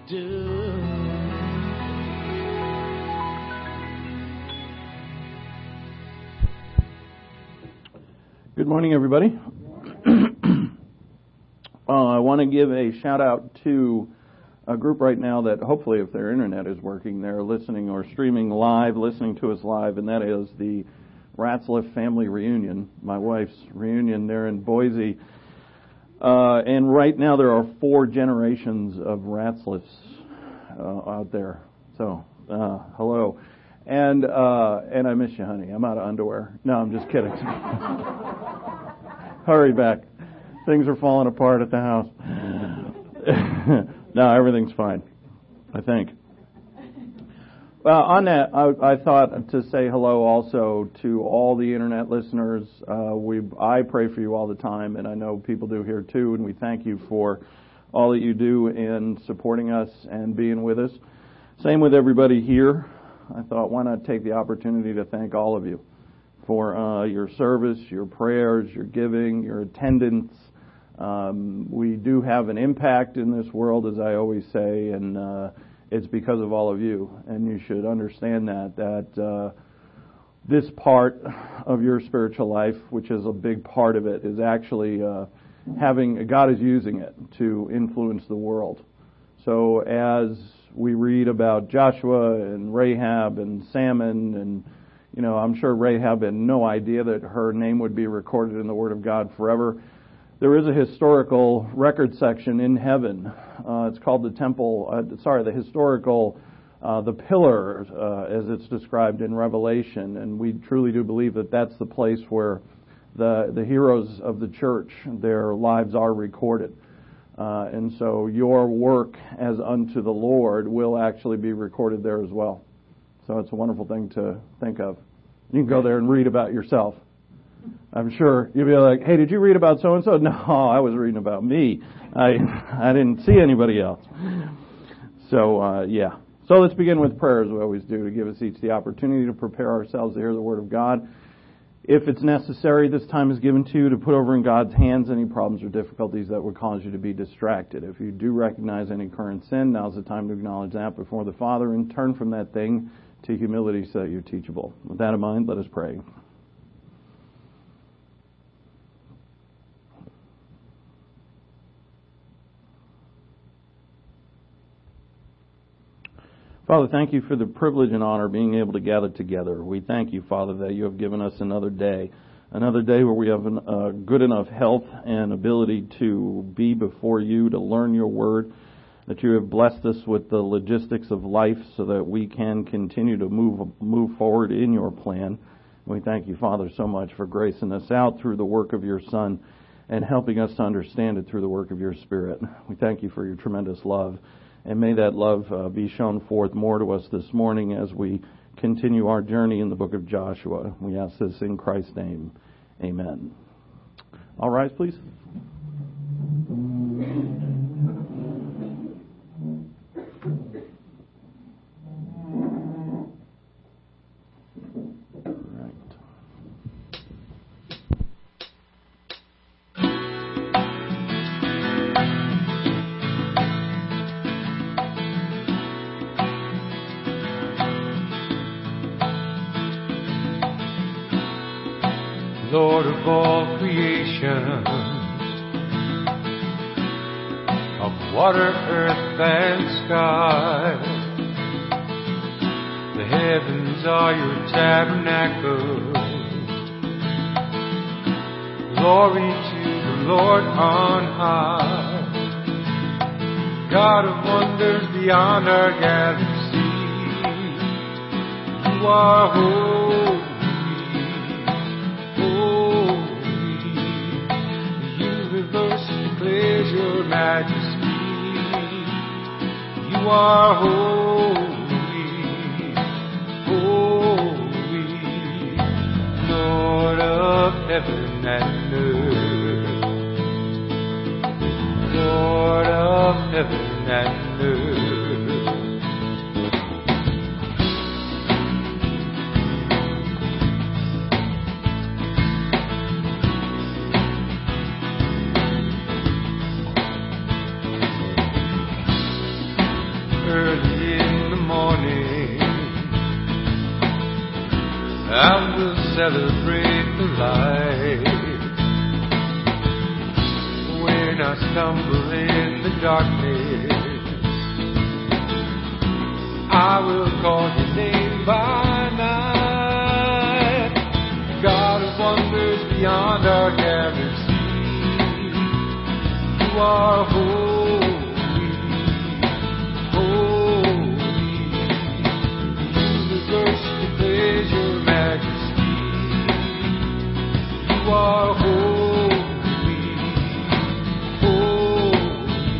do. Good morning, everybody. I want to give a shout out to a group right now that hopefully, if their internet is working, they're listening or streaming live, listening to us live, and that is the Ratzliff family reunion, my wife's reunion there in Boise. And right now there are 4 generations of Ratzliffs out there. So, hello. And I miss you, honey. I'm out of underwear. No, I'm just kidding. Hurry back. Things are falling apart at the house. No, everything's fine, I think. Well, on that, I thought to say hello also to all the internet listeners. I pray for you all the time, and I know people do here too, and we thank you for all that you do in supporting us and being with us. Same with everybody here. I thought, why not take the opportunity to thank all of you for your service, your prayers, your giving, your attendance. We do have an impact in this world, as I always say, and it's because of all of you. And you should understand that this part of your spiritual life, which is a big part of it, is actually God is using it to influence the world. So as we read about Joshua and Rahab and Salmon, and I'm sure Rahab had no idea that her name would be recorded in the Word of God forever. There is a historical record section in heaven. It's called the pillar, as it's described in Revelation, and we truly do believe that that's the place where the heroes of the church, their lives are recorded. And so your work as unto the Lord will actually be recorded there as well. So it's a wonderful thing to think of. You can go there and read about yourself. I'm sure you'll be like, hey, did you read about so-and-so? No, I was reading about me. I didn't see anybody else. So, yeah. So let's begin with prayer, as we always do, to give us each the opportunity to prepare ourselves to hear the Word of God. If it's necessary, this time is given to you to put over in God's hands any problems or difficulties that would cause you to be distracted. If you do recognize any current sin, now's the time to acknowledge that before the Father and turn from that thing to humility so that you're teachable. With that in mind, let us pray. Father, thank you for the privilege and honor of being able to gather together. We thank you, Father, that you have given us another day where we have good enough health and ability to be before you, to learn your word, that you have blessed us with the logistics of life so that we can continue to move forward in your plan. We thank you, Father, so much for gracing us out through the work of your Son and helping us to understand it through the work of your Spirit. We thank you for your tremendous love. And may that love be shown forth more to us this morning as we continue our journey in the book of Joshua. We ask this in Christ's name. Amen. All rise, please. Lord of all creation, of water, earth, and sky, the heavens are your tabernacle. Glory to the Lord on high, God of wonders beyond our galaxy. You are holy. Declares your majesty. You are holy, holy, Lord of heaven and earth, Lord of heaven and earth. celebrate the light. When I stumble in the darkness, I will call your name by night. God of wonders beyond our galaxy, you are holy, holy. The universe declares your majesty. You are holy, holy.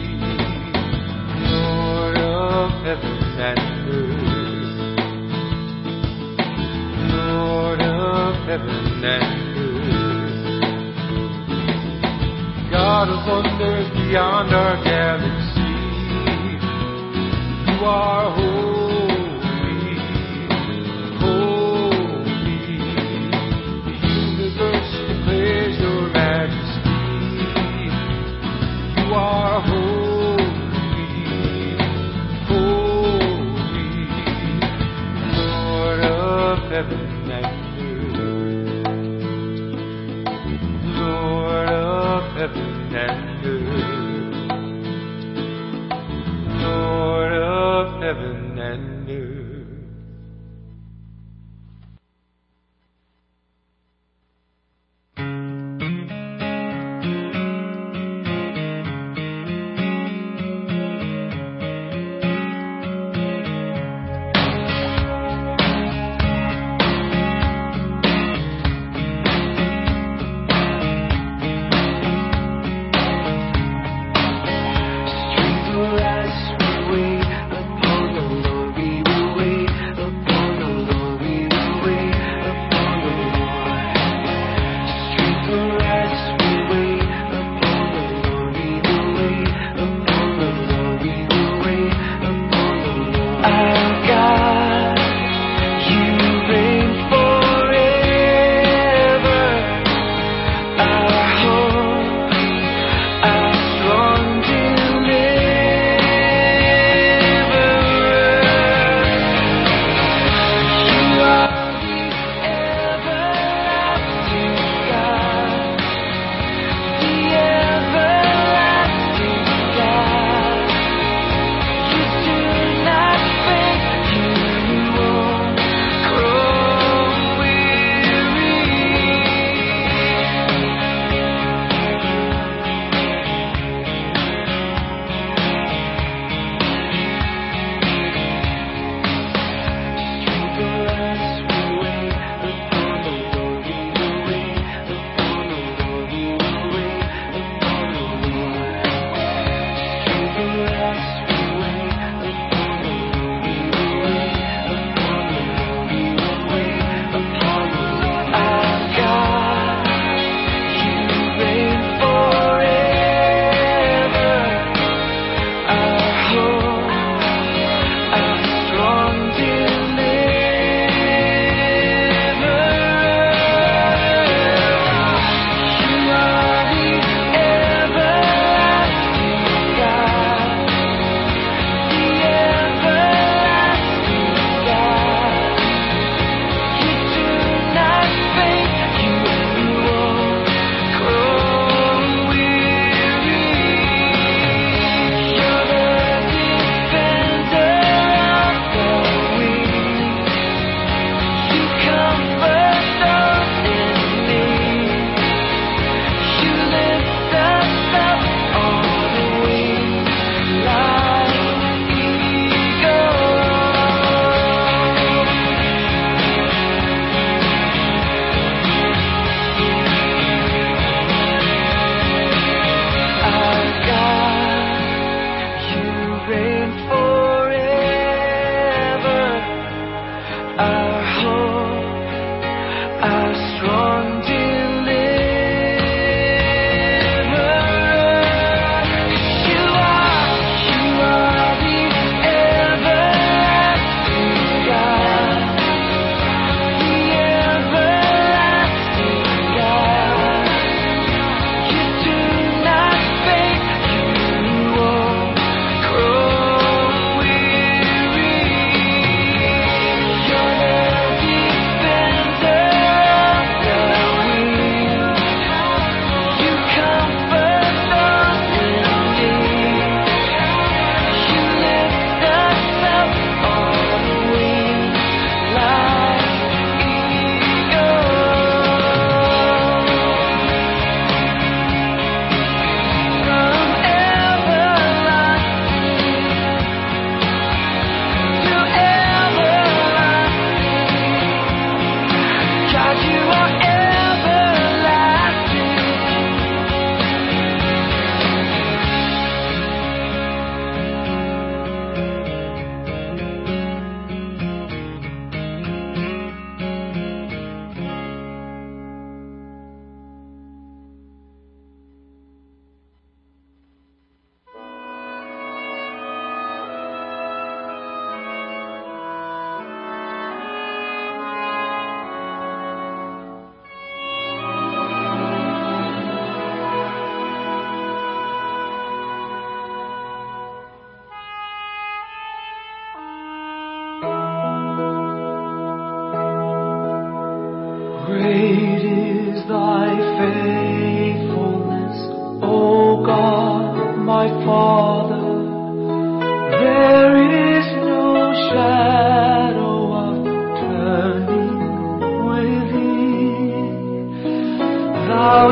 Lord of heaven and Lord of heaven and earth, God of wonders beyond our galaxy, you are holy, holy. The universe declares your majesty. You are holy, holy. Lord of heaven and earth, Lord of heaven and earth, Lord of heaven and earth. Strength will rise, we wait upon the Lord, we will wait.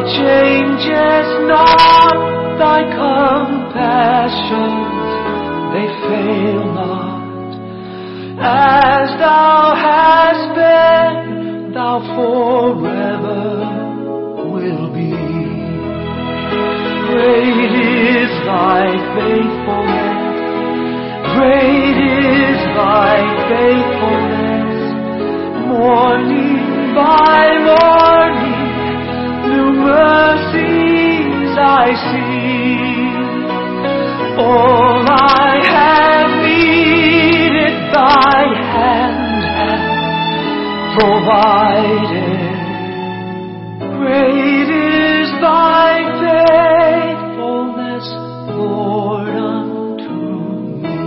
changes not, thy compassions, they fail not. As thou hast been, thou forever will be. Great is thy faithfulness, great is thy faithfulness. Morning by morning, new mercies I see. All I have needed, thy hand hath provided. Great is thy faithfulness, Lord, unto me.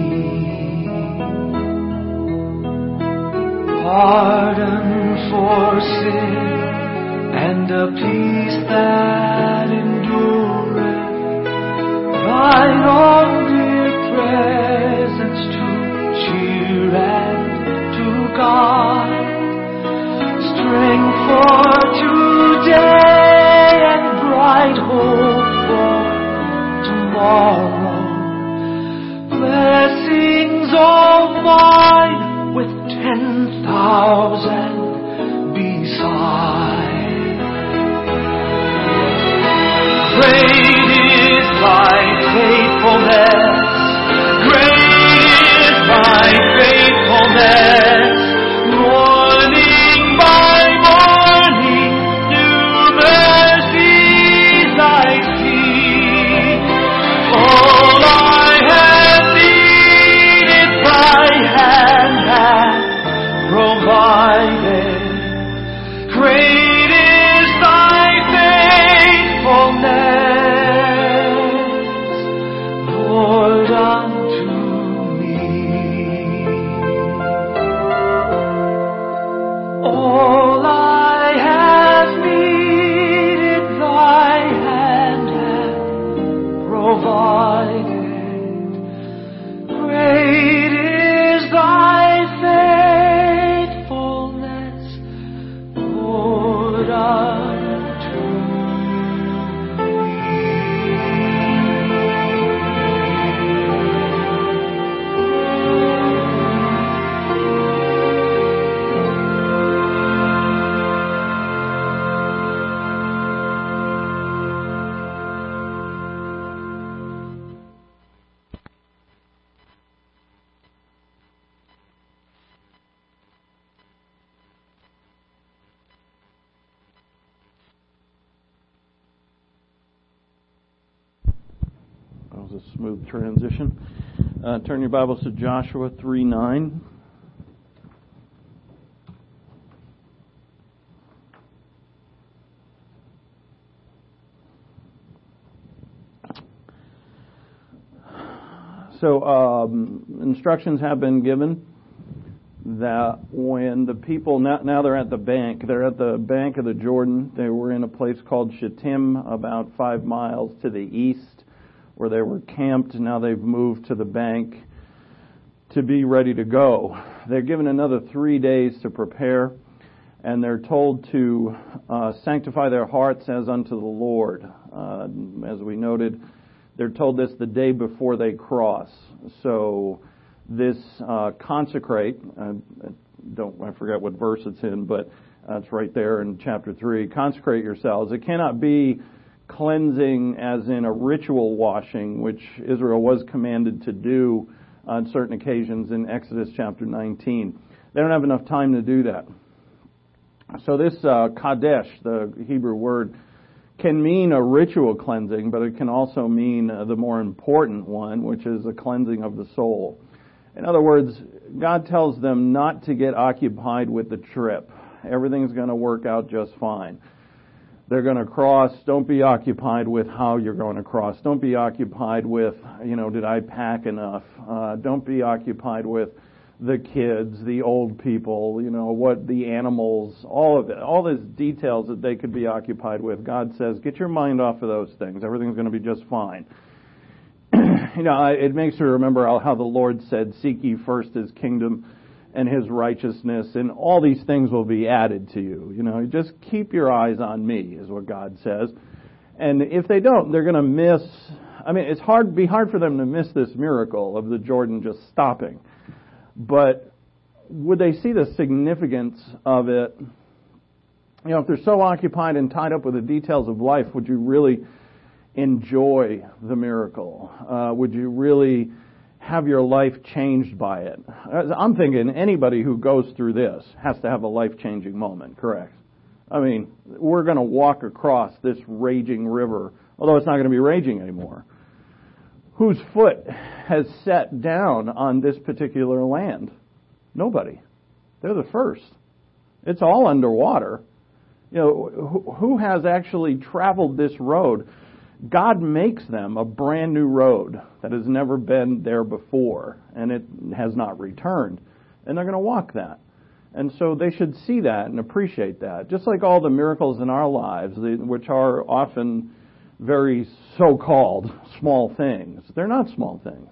Pardon for sin and a peace that endureth. Thine own dear presence to cheer and to guide. Strength for today and bright hope for tomorrow. Blessings all mine with 10,000 beside. Great is thy faithfulness, great is thy faithfulness. Morning by morning, new mercies I see. All I have needed, thy hand hath provided. Great is thy faithfulness, Lord, unto me. All I have needed, thy hand hath provided. Great is thy faithfulness, Lord, unto That was a smooth transition. Turn your Bibles to Joshua 3:9. So instructions have been given that when the people, now they're at the bank of the Jordan. They were in a place called Shittim, about 5 miles to the east, where they were camped. Now they've moved to the bank to be ready to go. They're given another 3 days to prepare, and they're told to sanctify their hearts as unto the Lord. As we noted, they're told this the day before they cross. So this consecrate, I forget what verse it's in, but it's right there in chapter 3. Consecrate yourselves. It cannot be cleansing as in a ritual washing, which Israel was commanded to do on certain occasions in Exodus chapter 19. They don't have enough time to do that. So this Kadesh, the Hebrew word, can mean a ritual cleansing, but it can also mean the more important one, which is the cleansing of the soul. In other words, God tells them not to get occupied with the trip. Everything's going to work out just fine. They're going to cross. Don't be occupied with how you're going to cross. Don't be occupied with, did I pack enough? Don't be occupied with the kids, the old people, what the animals, all of it, all these details that they could be occupied with. God says, get your mind off of those things. Everything's going to be just fine. It makes you remember how the Lord said, seek ye first His kingdom and His righteousness, and all these things will be added to you. You know, just keep your eyes on me, is what God says. And if they don't, they're going to miss. I mean, be hard for them to miss this miracle of the Jordan just stopping. But would they see the significance of it? You know, if they're so occupied and tied up with the details of life, would you really enjoy the miracle? Would you really have your life changed by it? I'm thinking anybody who goes through this has to have a life-changing moment, correct? I mean, we're going to walk across this raging river, although it's not going to be raging anymore. Whose foot has set down on this particular land? Nobody. They're the first. It's all underwater. You know, who has actually traveled this road? God makes them a brand new road that has never been there before, and it has not returned. And they're going to walk that. And so they should see that and appreciate that. Just like all the miracles in our lives, which are often very so-called small things. They're not small things.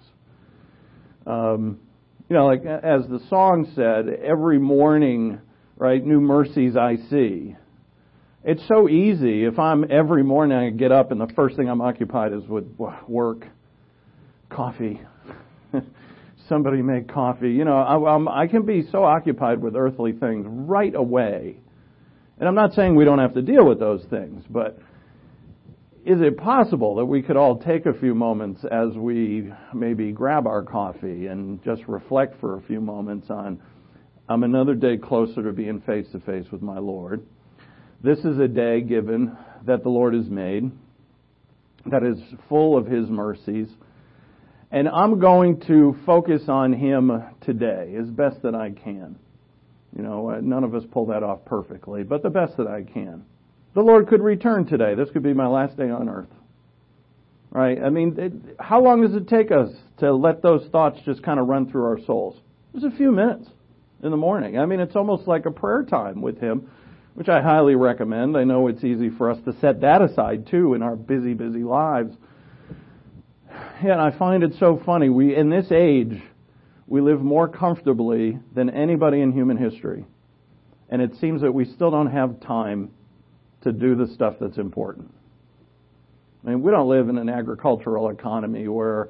You know, like as the song said, every morning, right, new mercies I see. It's so easy if every morning I get up and the first thing I'm occupied is with work, coffee. Somebody make coffee. You know, I can be so occupied with earthly things right away. And I'm not saying we don't have to deal with those things, but is it possible that we could all take a few moments as we maybe grab our coffee and just reflect for a few moments on, I'm another day closer to being face to face with my Lord. This is a day given that the Lord has made, that is full of His mercies. And I'm going to focus on Him today as best that I can. You know, none of us pull that off perfectly, but the best that I can. The Lord could return today. This could be my last day on earth. Right? I mean, how long does it take us to let those thoughts just kind of run through our souls? Just a few minutes in the morning. I mean, it's almost like a prayer time with Him, which I highly recommend. I know it's easy for us to set that aside, too, in our busy, busy lives. Yeah, and I find it so funny. In this age, we live more comfortably than anybody in human history. And it seems that we still don't have time to do the stuff that's important. I mean, we don't live in an agricultural economy where,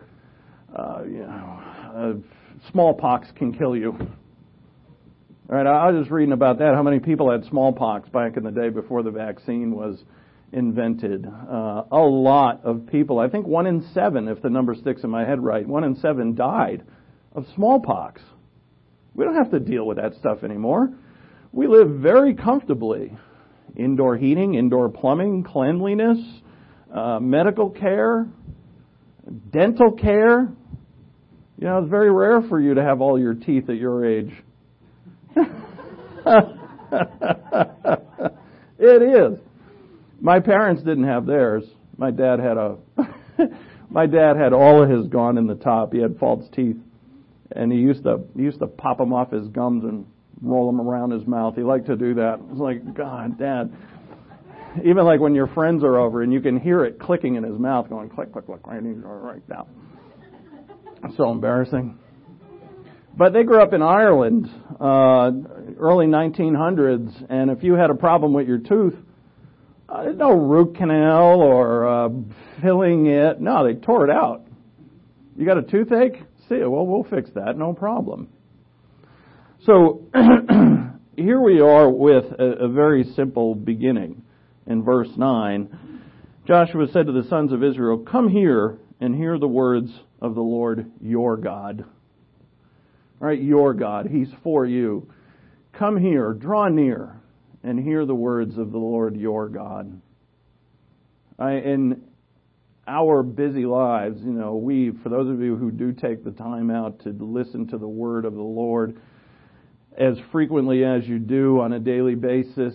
smallpox can kill you. All right, I was just reading about that, how many people had smallpox back in the day before the vaccine was invented. A lot of people, I think 1 in 7, if the number sticks in my head right, 1 in 7 died of smallpox. We don't have to deal with that stuff anymore. We live very comfortably. Indoor heating, indoor plumbing, cleanliness, medical care, dental care. You know, it's very rare for you to have all your teeth at your age. It is. My parents didn't have theirs. My dad had all of his gone in the top. He had false teeth, and he used to pop them off his gums and roll them around his mouth. He liked to do that. It was like, God, Dad. Even like when your friends are over and you can hear it clicking in his mouth, going click, click, click, right now. It's so embarrassing. But they grew up in Ireland, early 1900s, and if you had a problem with your tooth, there's no root canal or filling it. No, they tore it out. You got a toothache? See, well, we'll fix that, no problem. So here we are with a very simple beginning in verse 9. Joshua said to the sons of Israel, "Come here and hear the words of the Lord your God." All right, your God. He's for you. Come here, draw near, and hear the words of the Lord your God. In our busy lives, you know, for those of you who do take the time out to listen to the word of the Lord as frequently as you do on a daily basis,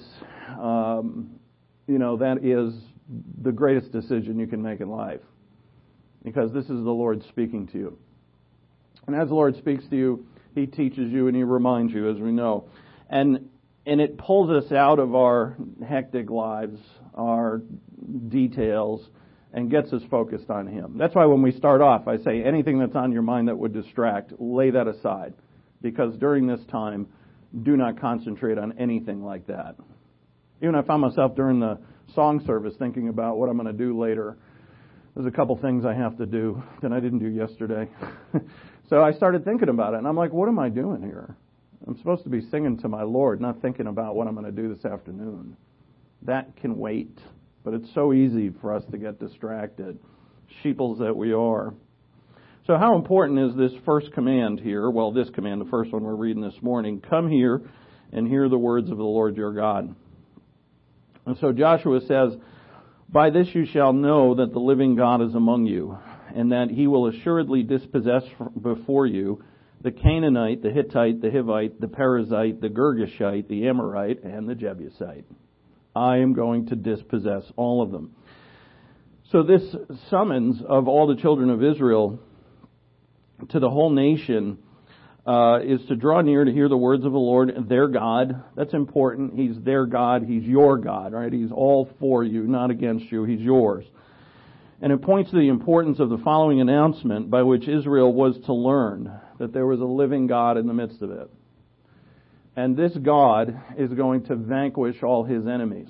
that is the greatest decision you can make in life, because this is the Lord speaking to you. And as the Lord speaks to you, He teaches you and He reminds you, as we know. And it pulls us out of our hectic lives, our details, and gets us focused on Him. That's why when we start off, I say anything that's on your mind that would distract, lay that aside. because during this time, do not concentrate on anything like that. Even I found myself during the song service thinking about what I'm going to do later. There's a couple things I have to do that I didn't do yesterday. So I started thinking about it, and I'm like, what am I doing here? I'm supposed to be singing to my Lord, not thinking about what I'm going to do this afternoon. That can wait, but it's so easy for us to get distracted, sheeples that we are. So how important is this first command here? Well, this command, the first one we're reading this morning, come here and hear the words of the Lord your God. And so Joshua says, by this you shall know that the living God is among you, and that he will assuredly dispossess before you the Canaanite, the Hittite, the Hivite, the Perizzite, the Girgashite, the Amorite, and the Jebusite. I am going to dispossess all of them. So this summons of all the children of Israel to the whole nation is to draw near to hear the words of the Lord, their God. That's important. He's their God. He's your God, right? He's all for you, not against you. He's yours. And it points to the importance of the following announcement by which Israel was to learn that there was a living God in the midst of it. And this God is going to vanquish all his enemies.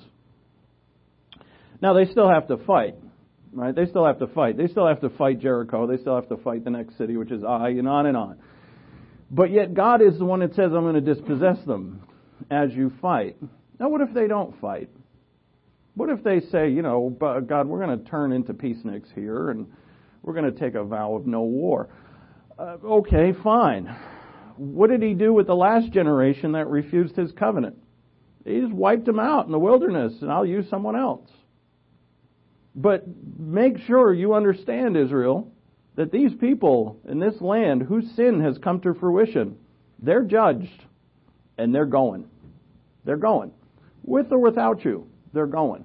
Now, they still have to fight, right? They still have to fight. They still have to fight Jericho. They still have to fight the next city, which is Ai, and on and on. But yet God is the one that says, I'm going to dispossess them as you fight. Now, what if they don't fight? What if they say, God, we're going to turn into peaceniks here, and we're going to take a vow of no war? Okay, fine. What did he do with the last generation that refused his covenant? He just wiped them out in the wilderness, and I'll use someone else. But make sure you understand, Israel, that these people in this land whose sin has come to fruition, they're judged, and they're going. They're going. With or without you, they're going.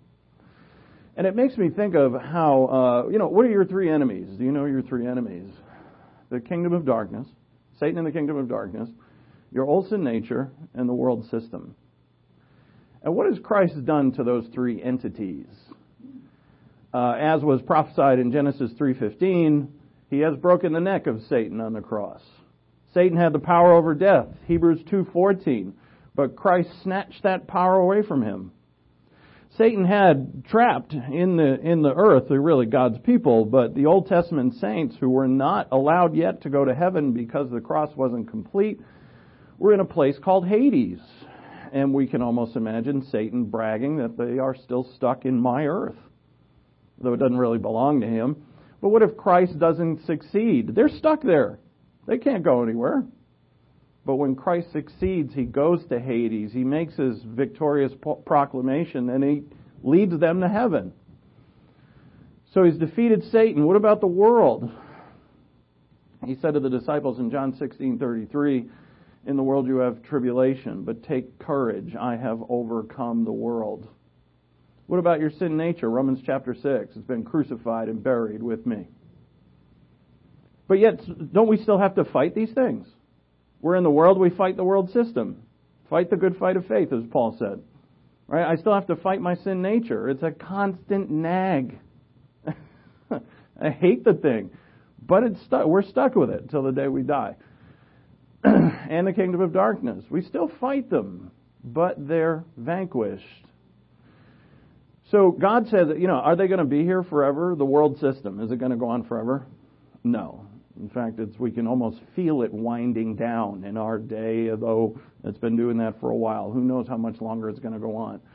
And it makes me think of how, what are your three enemies? Do you know your three enemies? The kingdom of darkness, Satan and the kingdom of darkness, your old sin nature, and the world system. And what has Christ done to those three entities? As was prophesied in Genesis 3:15, he has broken the neck of Satan on the cross. Satan had the power over death, Hebrews 2:14, but Christ snatched that power away from him. Satan had trapped in the earth, they're really God's people, but the Old Testament saints who were not allowed yet to go to heaven because the cross wasn't complete were in a place called Hades. And we can almost imagine Satan bragging that they are still stuck in my earth, though it doesn't really belong to him. But what if Christ doesn't succeed? They're stuck there. They can't go anywhere. But when Christ succeeds, he goes to Hades. He makes his victorious proclamation, and he leads them to heaven. So he's defeated Satan. What about the world? He said to the disciples in John 16:33, in the world you have tribulation, but take courage. I have overcome the world. What about your sin nature? Romans chapter 6. It's been crucified and buried with me. But yet, don't we still have to fight these things? We're in the world, we fight the world system. Fight the good fight of faith, as Paul said. Right? I still have to fight my sin nature. It's a constant nag. I hate the thing. But we're stuck with it until the day we die. And the kingdom of darkness. We still fight them, but they're vanquished. So God says, are they going to be here forever? The world system, is it going to go on forever? No. In fact, we can almost feel it winding down in our day, although it's been doing that for a while. Who knows how much longer it's going to go on?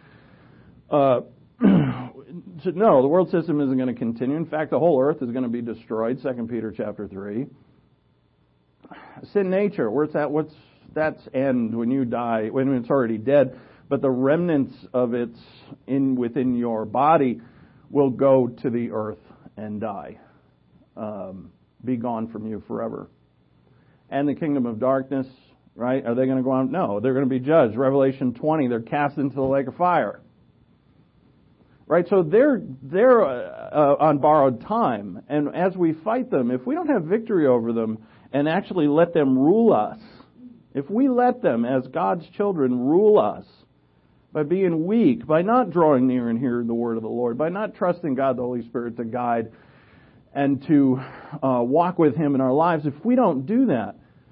So no, the world system isn't going to continue. In fact, the whole earth is going to be destroyed, 2 Peter chapter 3. Sin nature, where's that? That's end when you die, when it's already dead. But the remnants of it within your body will go to the earth and die. Be gone from you forever. And the kingdom of darkness, right? Are they going to go on? No, they're going to be judged. Revelation 20, they're cast into the lake of fire. Right? So they're on borrowed time. And as we fight them, if we don't have victory over them and actually let them rule us, if we let them, as God's children, rule us by being weak, by not drawing near and hearing the word of the Lord, by not trusting God, the Holy Spirit, to guide and to walk with Him in our lives, if we don't do that,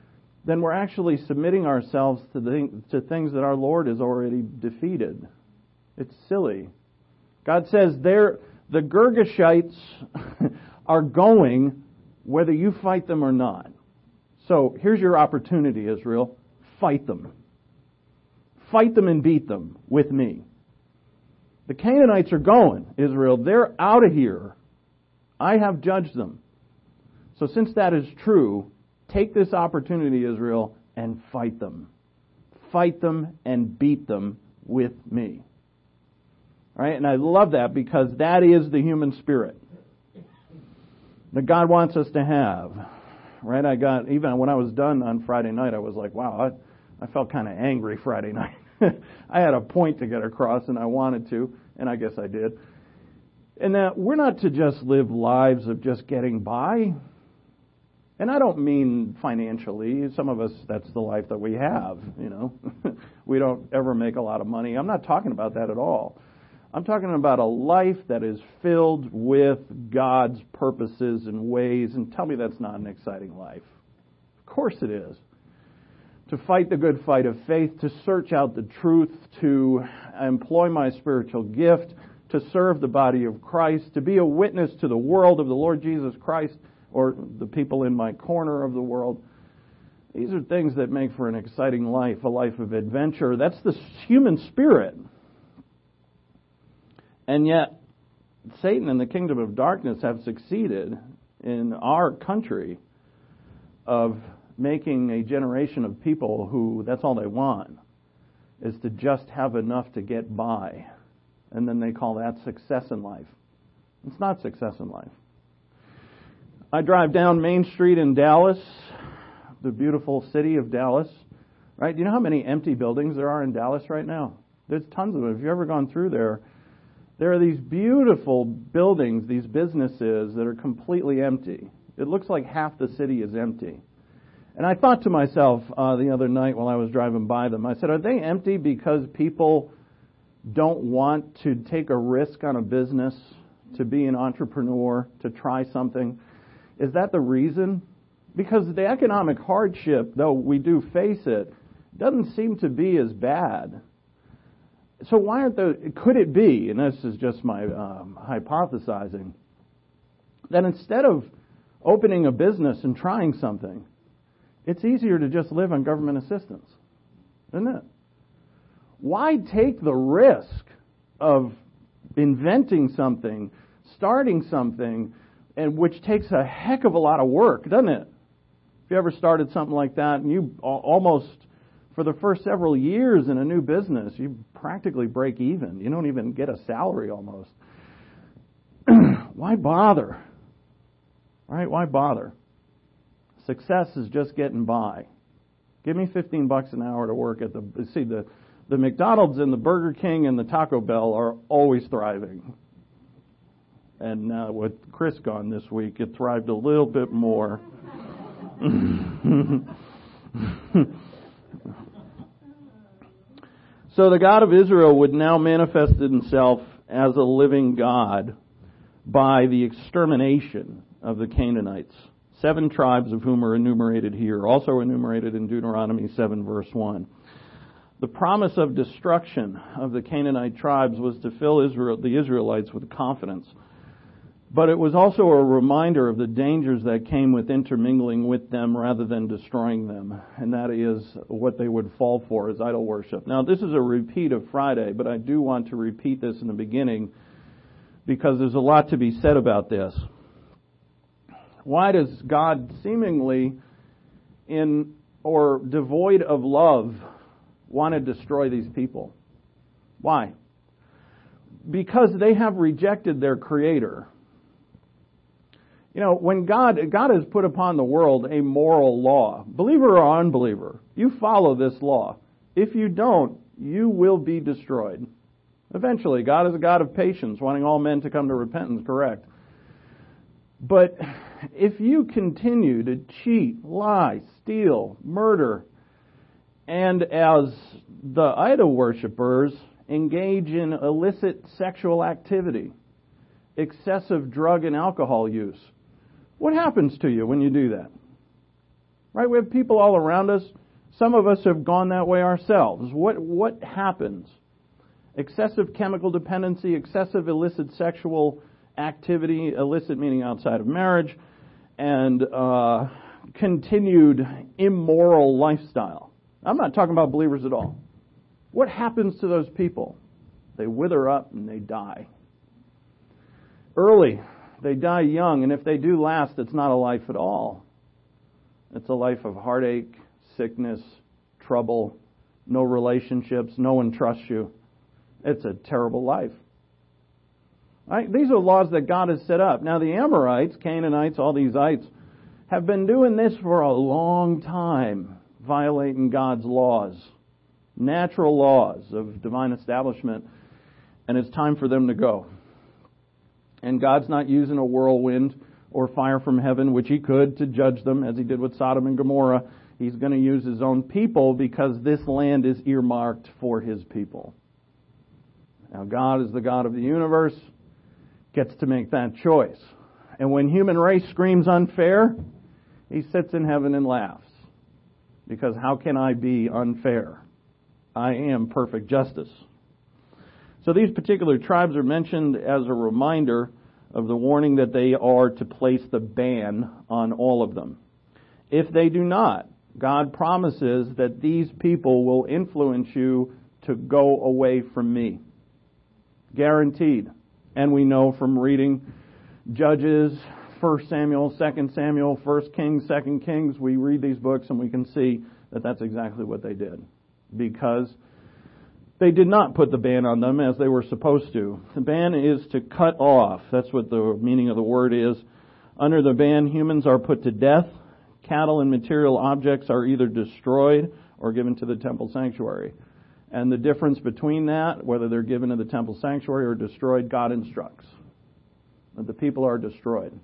then we're actually submitting ourselves to things that our Lord has already defeated. It's silly. God says the Girgashites are going whether you fight them or not. So here's your opportunity, Israel. Fight them. Fight them and beat them with me. The Canaanites are going, Israel. They're out of here. I have judged them. So since that is true, take this opportunity, Israel, and fight them. Fight them and beat them with me. All right? And I love that because that is the human spirit that God wants us to have. Right? Even when I was done on Friday night, I was like, wow, I felt kind of angry Friday night. I had a point to get across and I wanted to, and I guess I did. And that we're not to just live lives of just getting by. And I don't mean financially. Some of us, that's the life that we have, you know. We don't ever make a lot of money. I'm not talking about that at all. I'm talking about a life that is filled with God's purposes and ways. And tell me that's not an exciting life. Of course it is. To fight the good fight of faith, to search out the truth, to employ my spiritual gift, to serve the body of Christ, to be a witness to the world of the Lord Jesus Christ, or the people in my corner of the world. These are things that make for an exciting life, a life of adventure. That's the human spirit. And yet, Satan and the kingdom of darkness have succeeded in our country of making a generation of people who, that's all they want, is to just have enough to get by. And then they call that success in life. It's not success in life. I drive down Main Street in Dallas, the beautiful city of Dallas. Right? Do you know how many empty buildings there are in Dallas right now? There's tons of them. If you've ever gone through there are these beautiful buildings, these businesses that are completely empty. It looks like half the city is empty. And I thought to myself the other night while I was driving by them, I said, are they empty because people don't want to take a risk on a business, to be an entrepreneur, to try something? Is that the reason? Because the economic hardship, though we do face it, doesn't seem to be as bad. So why aren't could it be, and this is just my hypothesizing, that instead of opening a business and trying something, it's easier to just live on government assistance, isn't it? Why take the risk of inventing something, starting something, and which takes a heck of a lot of work, doesn't it? If you ever started something like that and you almost, for the first several years in a new business, you practically break even. You don't even get a salary almost. Why bother? Right? Why bother? Success is just getting by. Give me $15 an hour to work at the McDonald's and the Burger King and the Taco Bell are always thriving. And with Chris gone this week, it thrived a little bit more. So the God of Israel would now manifest himself as a living God by the extermination of the Canaanites. 7 tribes of whom are enumerated here, also enumerated in Deuteronomy 7 verse 1. The promise of destruction of the Canaanite tribes was to fill the Israelites with confidence. But it was also a reminder of the dangers that came with intermingling with them rather than destroying them. And that is what they would fall for, is idol worship. Now, this is a repeat of Friday, but I do want to repeat this in the beginning because there's a lot to be said about this. Why does God seemingly devoid of love want to destroy these people? Why? Because they have rejected their Creator. You know, when God has put upon the world a moral law, believer or unbeliever, you follow this law. If you don't, you will be destroyed. Eventually, God is a God of patience, wanting all men to come to repentance, correct? But if you continue to cheat, lie, steal, murder, and as the idol worshippers engage in illicit sexual activity, excessive drug and alcohol use, what happens to you when you do that? Right? We have people all around us. Some of us have gone that way ourselves. What happens? Excessive chemical dependency, excessive illicit sexual activity, illicit meaning outside of marriage, and continued immoral lifestyle. I'm not talking about believers at all. What happens to those people? They wither up and they die. Early. They die young, and if they do last, it's not a life at all. It's a life of heartache, sickness, trouble, no relationships, no one trusts you. It's a terrible life. Right? These are laws that God has set up. Now the Amorites, Canaanites, all these ites, have been doing this for a long time, violating God's laws, natural laws of divine establishment, and it's time for them to go. And God's not using a whirlwind or fire from heaven, which He could, to judge them, as He did with Sodom and Gomorrah. He's going to use His own people because this land is earmarked for His people. Now, God is the God of the universe, gets to make that choice. And when human race screams unfair, He sits in heaven and laughs. Because how can I be unfair? I am perfect justice. So these particular tribes are mentioned as a reminder of the warning that they are to place the ban on all of them. If they do not, God promises that these people will influence you to go away from me. Guaranteed. And we know from reading Judges, 1 Samuel, 2 Samuel, 1 Kings, 2 Kings, we read these books and we can see that that's exactly what they did. Because they did not put the ban on them as they were supposed to. The ban is to cut off. That's what the meaning of the word is. Under the ban, humans are put to death. Cattle and material objects are either destroyed or given to the temple sanctuary. And the difference between that, whether they're given to the temple sanctuary or destroyed, God instructs. That the people are destroyed.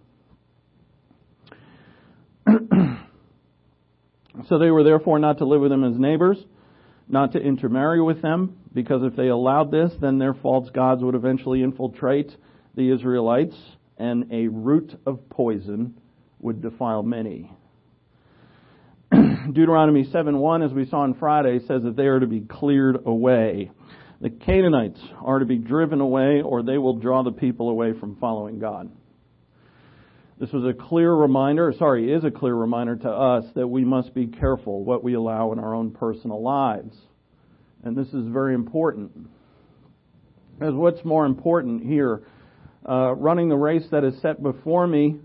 So they were therefore not to live with them as neighbors, not to intermarry with them, because if they allowed this, then their false gods would eventually infiltrate the Israelites, and a root of poison would defile many. Deuteronomy 7:1, as we saw on Friday, says that they are to be cleared away. The Canaanites are to be driven away, or they will draw the people away from following God. This was a clear reminder, is a clear reminder to us that we must be careful what we allow in our own personal lives. And this is very important. Because what's more important here, running the race that is set before me,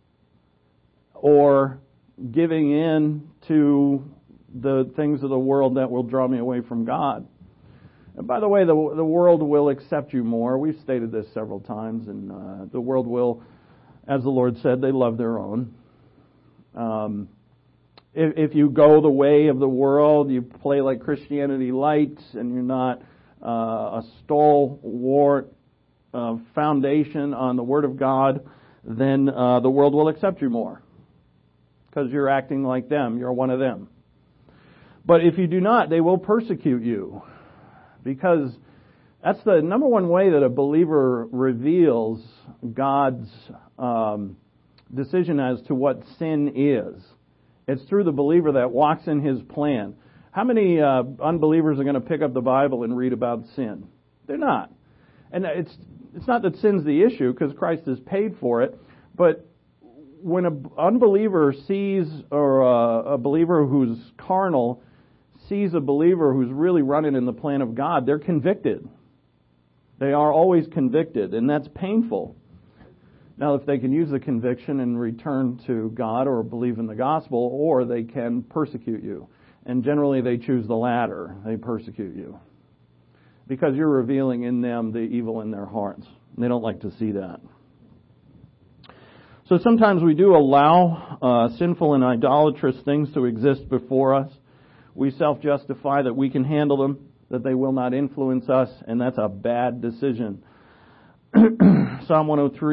or giving in to the things of the world that will draw me away from God? And by the way, the world will accept you more. We've stated this several times, and the world will, as the Lord said, they love their own. If you go the way of the world, you play like Christianity light, and you're not a stalwart foundation on the Word of God, then the world will accept you more. Because you're acting like them. You're one of them. But if you do not, they will persecute you. Because that's the number one way that a believer reveals God's decision as to what sin is. It's through the believer that walks in His plan. How many unbelievers are going to pick up the Bible and read about sin? They're not. And it's not that sin's the issue, because Christ has paid for it. But when an unbeliever sees, or a believer who's carnal sees a believer who's really running in the plan of God, they're convicted. They are always convicted, and that's painful. Now, if they can use the conviction and return to God or believe in the gospel, or they can persecute you. And generally they choose the latter. They persecute you. Because you're revealing in them the evil in their hearts. They don't like to see that. So sometimes we do allow sinful and idolatrous things to exist before us. We self-justify that we can handle them, that they will not influence us, and that's a bad decision. Psalm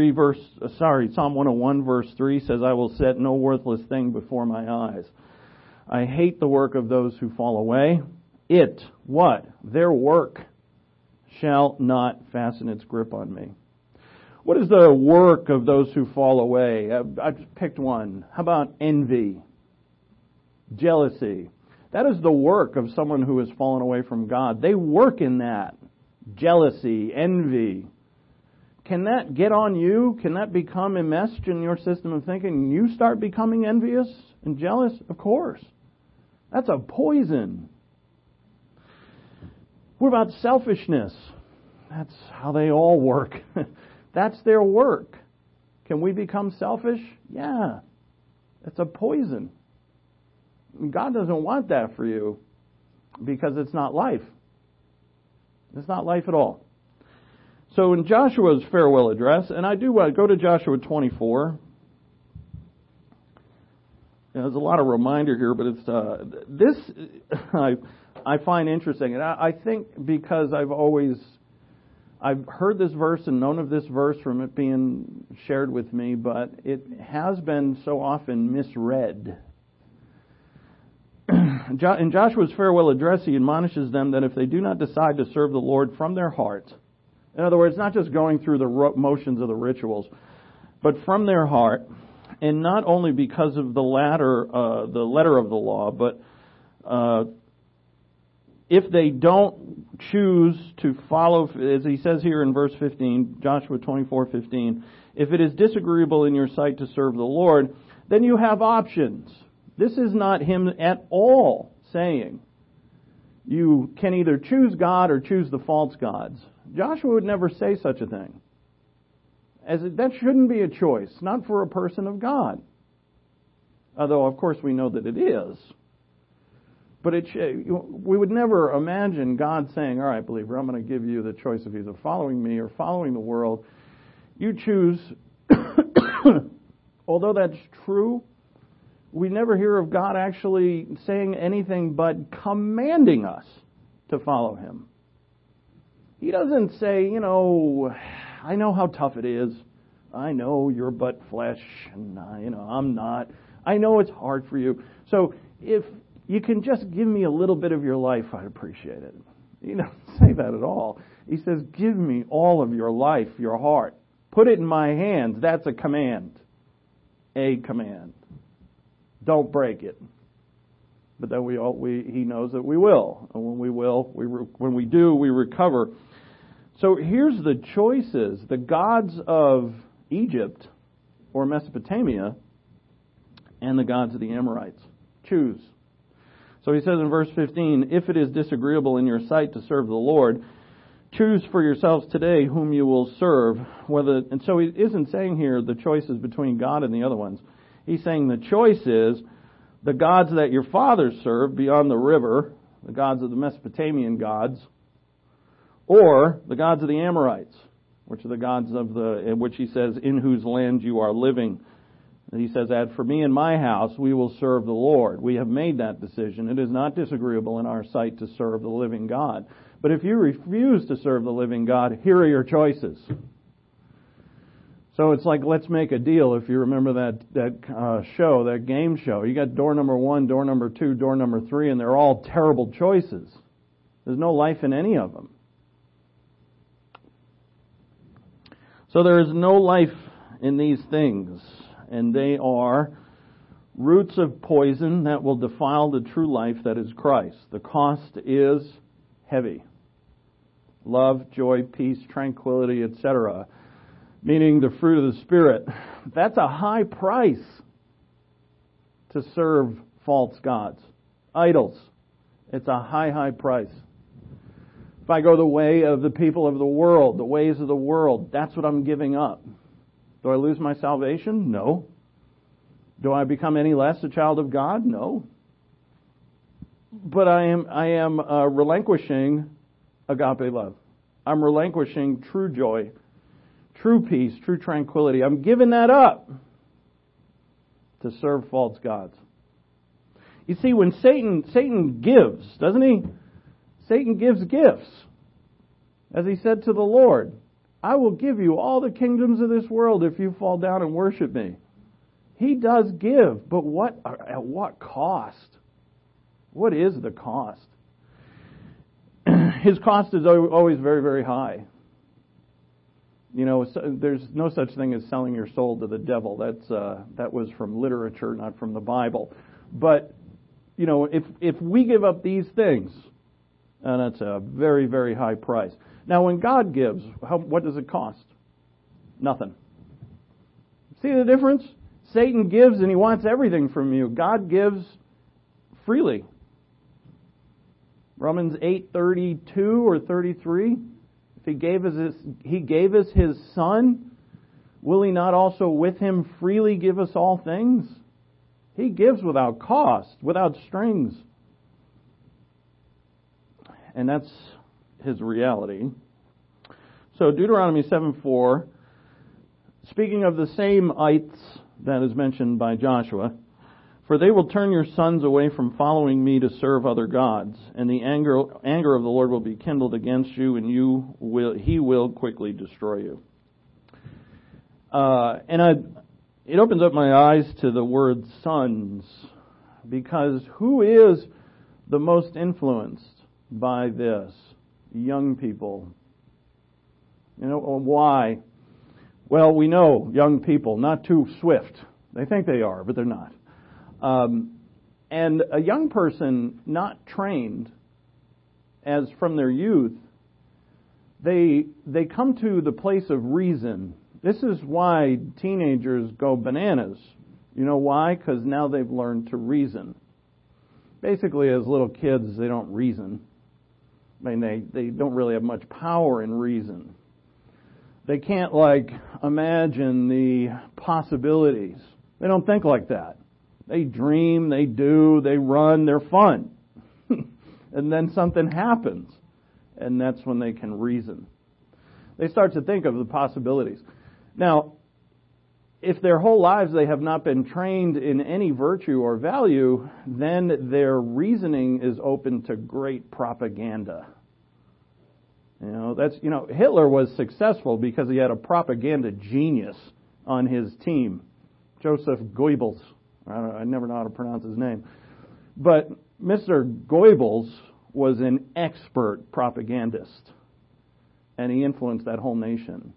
101 verse 3 says, I will set no worthless thing before my eyes. I hate the work of those who fall away. It, what? Their work shall not fasten its grip on me. What is the work of those who fall away? I just picked one. How about envy? Jealousy. That is the work of someone who has fallen away from God. They work in that. Jealousy, envy. Can that get on you? Can that become enmeshed in your system of thinking and you start becoming envious and jealous? Of course. That's a poison. What about selfishness? That's how they all work. That's their work. Can we become selfish? Yeah. It's a poison. God doesn't want that for you because it's not life. It's not life at all. So in Joshua's farewell address, and I do go to Joshua 24. There's a lot of reminder here, but it's this I find interesting, and I think because I've heard this verse and known of this verse from it being shared with me, but it has been so often misread. In Joshua's farewell address, he admonishes them that if they do not decide to serve the Lord from their heart, in other words, not just going through the motions of the rituals, but from their heart, and not only because of the letter of the law, but if they don't choose to follow, as he says here in verse 15, Joshua 24:15, if it is disagreeable in your sight to serve the Lord, then you have options. This is not him at all saying you can either choose God or choose the false gods. Joshua would never say such a thing. That shouldn't be a choice, not for a person of God. Although, of course, we know that it is. But we would never imagine God saying, all right, believer, I'm going to give you the choice of either following me or following the world. You choose. Although that's true, we never hear of God actually saying anything but commanding us to follow Him. He doesn't say, I know how tough it is. I know you're but flesh, and I'm not. I know it's hard for you. So if you can just give me a little bit of your life, I'd appreciate it. He doesn't say that at all. He says, give me all of your life, your heart. Put it in my hands. That's a command. A command. Don't break it. But then he knows that we will. And when we do, we recover. So here's the choices. The gods of Egypt or Mesopotamia and the gods of the Amorites. Choose. So he says in verse 15, if it is disagreeable in your sight to serve the Lord, choose for yourselves today whom you will serve. And so he isn't saying here the choice is between God and the other ones. He's saying the choice is the gods that your fathers served beyond the river, the gods of the Mesopotamian gods, or the gods of the Amorites, which are the gods in which he says, in whose land you are living. And he says, as for me and my house, we will serve the Lord. We have made that decision. It is not disagreeable in our sight to serve the living God. But if you refuse to serve the living God, here are your choices. So it's like, let's make a deal. If you remember that game show, you got door number 1, door number 2, door number 3, and they're all terrible choices. There's no life in any of them. So there is no life in these things, and they are roots of poison that will defile the true life that is Christ. The cost is heavy. Love, joy, peace, tranquility, etc., meaning the fruit of the Spirit. That's a high price to serve false gods, idols. It's a high, high price. If I go the way of the people of the world, the ways of the world, that's what I'm giving up. Do I lose my salvation? No. Do I become any less a child of God? No. But I am relinquishing agape love. I'm relinquishing true joy, true peace, true tranquility. I'm giving that up to serve false gods. You see, when Satan gives, doesn't he? Satan gives gifts. As he said to the Lord, I will give you all the kingdoms of this world if you fall down and worship me. He does give, but at what cost? What is the cost? His cost is always very, very high. There's no such thing as selling your soul to the devil. That was from literature, not from the Bible. But if we give up these things, and that's a very, very high price. Now, when God gives, what does it cost? Nothing. See the difference? Satan gives and he wants everything from you. God gives freely. Romans 8:32 or 33. If he gave us his Son, will he not also with him freely give us all things? He gives without cost, without strings. And that's his reality. So Deuteronomy 7:4, speaking of the same ites that is mentioned by Joshua, for they will turn your sons away from following me to serve other gods, and the anger of the Lord will be kindled against you, and he will quickly destroy you. It opens up my eyes to the word sons, because who is the most influenced by this? Young people. Why? Well, we know young people, not too swift. They think they are, but they're not. And a young person not trained as from their youth, they come to the place of reason. This is why teenagers go bananas. You know why? Because now they've learned to reason. Basically, as little kids, they don't reason. I mean, they don't really have much power in reason. They can't, imagine the possibilities. They don't think like that. They dream, they do, they run, they're fun. And then something happens, and that's when they can reason. They start to think of the possibilities. Now, if their whole lives they have not been trained in any virtue or value, then their reasoning is open to great propaganda. Hitler was successful because he had a propaganda genius on his team, Joseph Goebbels. I never know how to pronounce his name. But Mr. Goebbels was an expert propagandist, and he influenced that whole nation.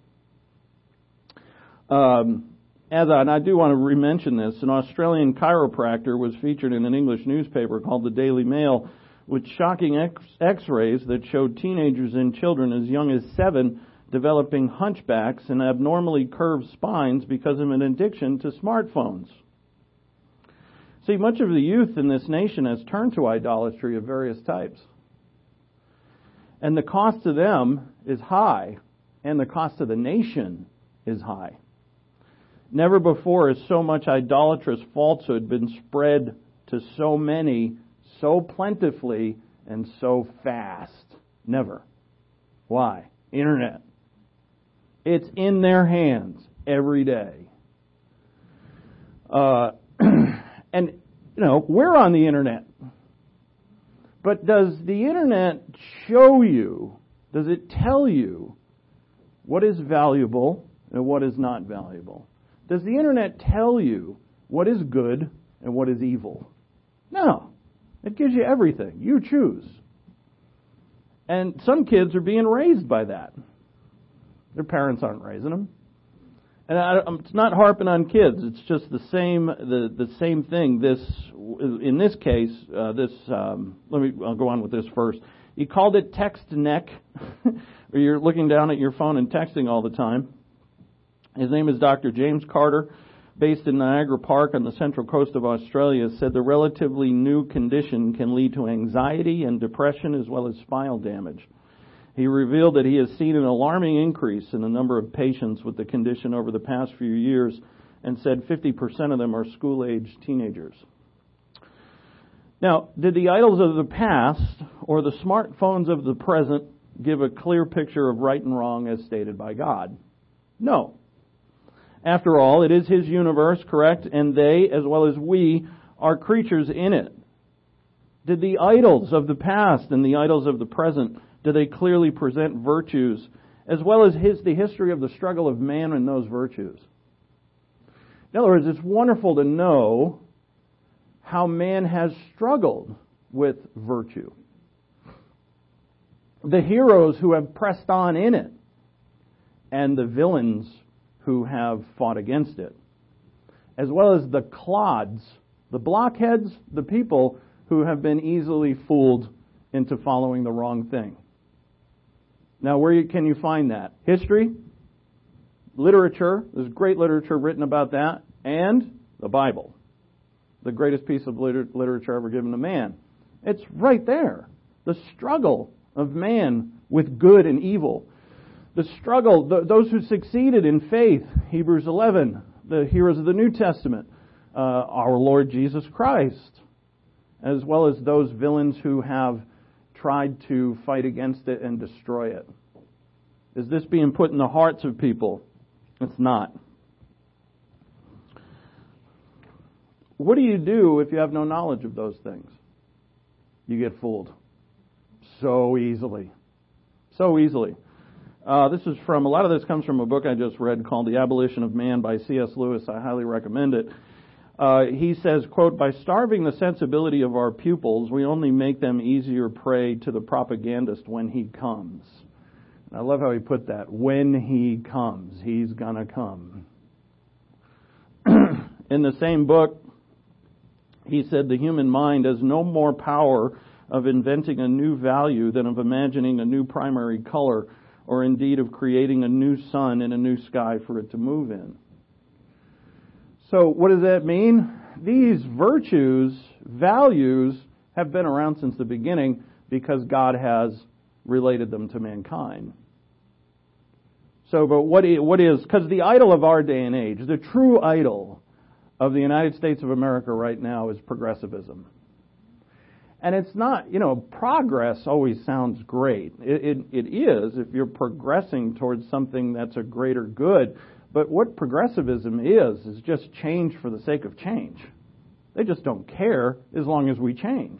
And I do want to re-mention this, an Australian chiropractor was featured in an English newspaper called the Daily Mail with shocking x-rays that showed teenagers and children as young as 7 developing hunchbacks and abnormally curved spines because of an addiction to smartphones. See, much of the youth in this nation has turned to idolatry of various types. And the cost to them is high, and the cost to the nation is high. Never before has so much idolatrous falsehood been spread to so many, so plentifully, and so fast. Never. Why? Internet. It's in their hands every day. And, we're on the internet. But does the internet show you, does it tell you what is valuable and what is not valuable? Does the internet tell you what is good and what is evil? No. It gives you everything. You choose. And some kids are being raised by that. Their parents aren't raising them. And it's not harping on kids. It's just the same thing. In this case, I'll go on with this first. He called it text neck, where you're looking down at your phone and texting all the time. His name is Dr. James Carter, based in Niagara Park on the central coast of Australia, said the relatively new condition can lead to anxiety and depression as well as spinal damage. He revealed that he has seen an alarming increase in the number of patients with the condition over the past few years and said 50% of them are school-aged teenagers. Now, did the idols of the past or the smartphones of the present give a clear picture of right and wrong as stated by God? No. After all, it is His universe, correct? And they, as well as we, are creatures in it. Did the idols of the past and the idols of the present, do they clearly present virtues, as well as the history of the struggle of man and those virtues? In other words, it's wonderful to know how man has struggled with virtue. The heroes who have pressed on in it, and the villains who have fought against it, as well as the clods, the blockheads, the people who have been easily fooled into following the wrong thing. Now, can you find that? History, literature, there's great literature written about that, and the Bible, the greatest piece of literature ever given to man. It's right there. The struggle of man with good and evil. The struggle, those who succeeded in faith, Hebrews 11, the heroes of the New Testament, our Lord Jesus Christ, as well as those villains who have tried to fight against it and destroy it. Is this being put in the hearts of people? It's not. What do you do if you have no knowledge of those things? You get fooled. So easily. So easily. A lot of this comes from a book I just read called The Abolition of Man by C.S. Lewis. I highly recommend it. He says, quote, "By starving the sensibility of our pupils, we only make them easier prey to the propagandist when he comes." And I love how he put that. When he comes. He's gonna come. In the same book, he said the human mind has no more power of inventing a new value than of imagining a new primary color, or indeed of creating a new sun and a new sky for it to move in. So what does that mean? These virtues, values, have been around since the beginning because God has related them to mankind. So, but what is, because the idol of our day and age, the true idol of the United States of America right now is progressivism. And it's not, progress always sounds great. It is if you're progressing towards something that's a greater good. But what progressivism is just change for the sake of change. They just don't care as long as we change.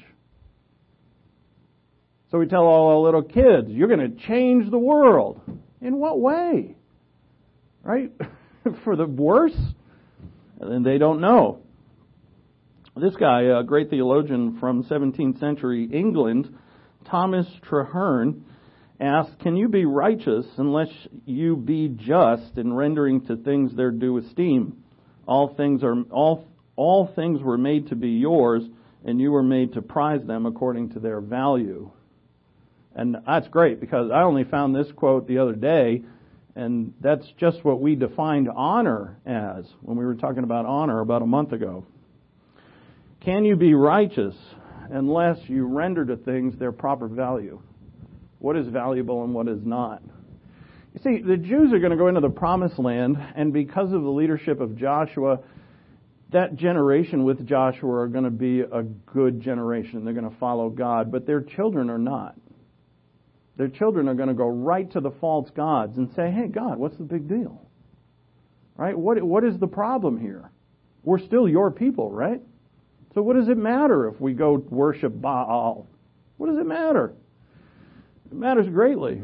So we tell all our little kids, you're going to change the world. In what way? Right? For the worse? And they don't know. This guy, a great theologian from 17th century England, Thomas Traherne, asked, "Can you be righteous unless you be just in rendering to things their due esteem? All things were made to be yours, and you were made to prize them according to their value." And that's great, because I only found this quote the other day, and that's just what we defined honor as when we were talking about honor about a month ago. Can you be righteous unless you render to things their proper value? What is valuable and what is not? You see, the Jews are going to go into the Promised Land, and because of the leadership of Joshua, that generation with Joshua are going to be a good generation. They're going to follow God, but their children are not. Their children are going to go right to the false gods and say, "Hey, God, what's the big deal? Right? What is the problem here? We're still your people, right? So what does it matter if we go worship Baal? What does it matter?" It matters greatly.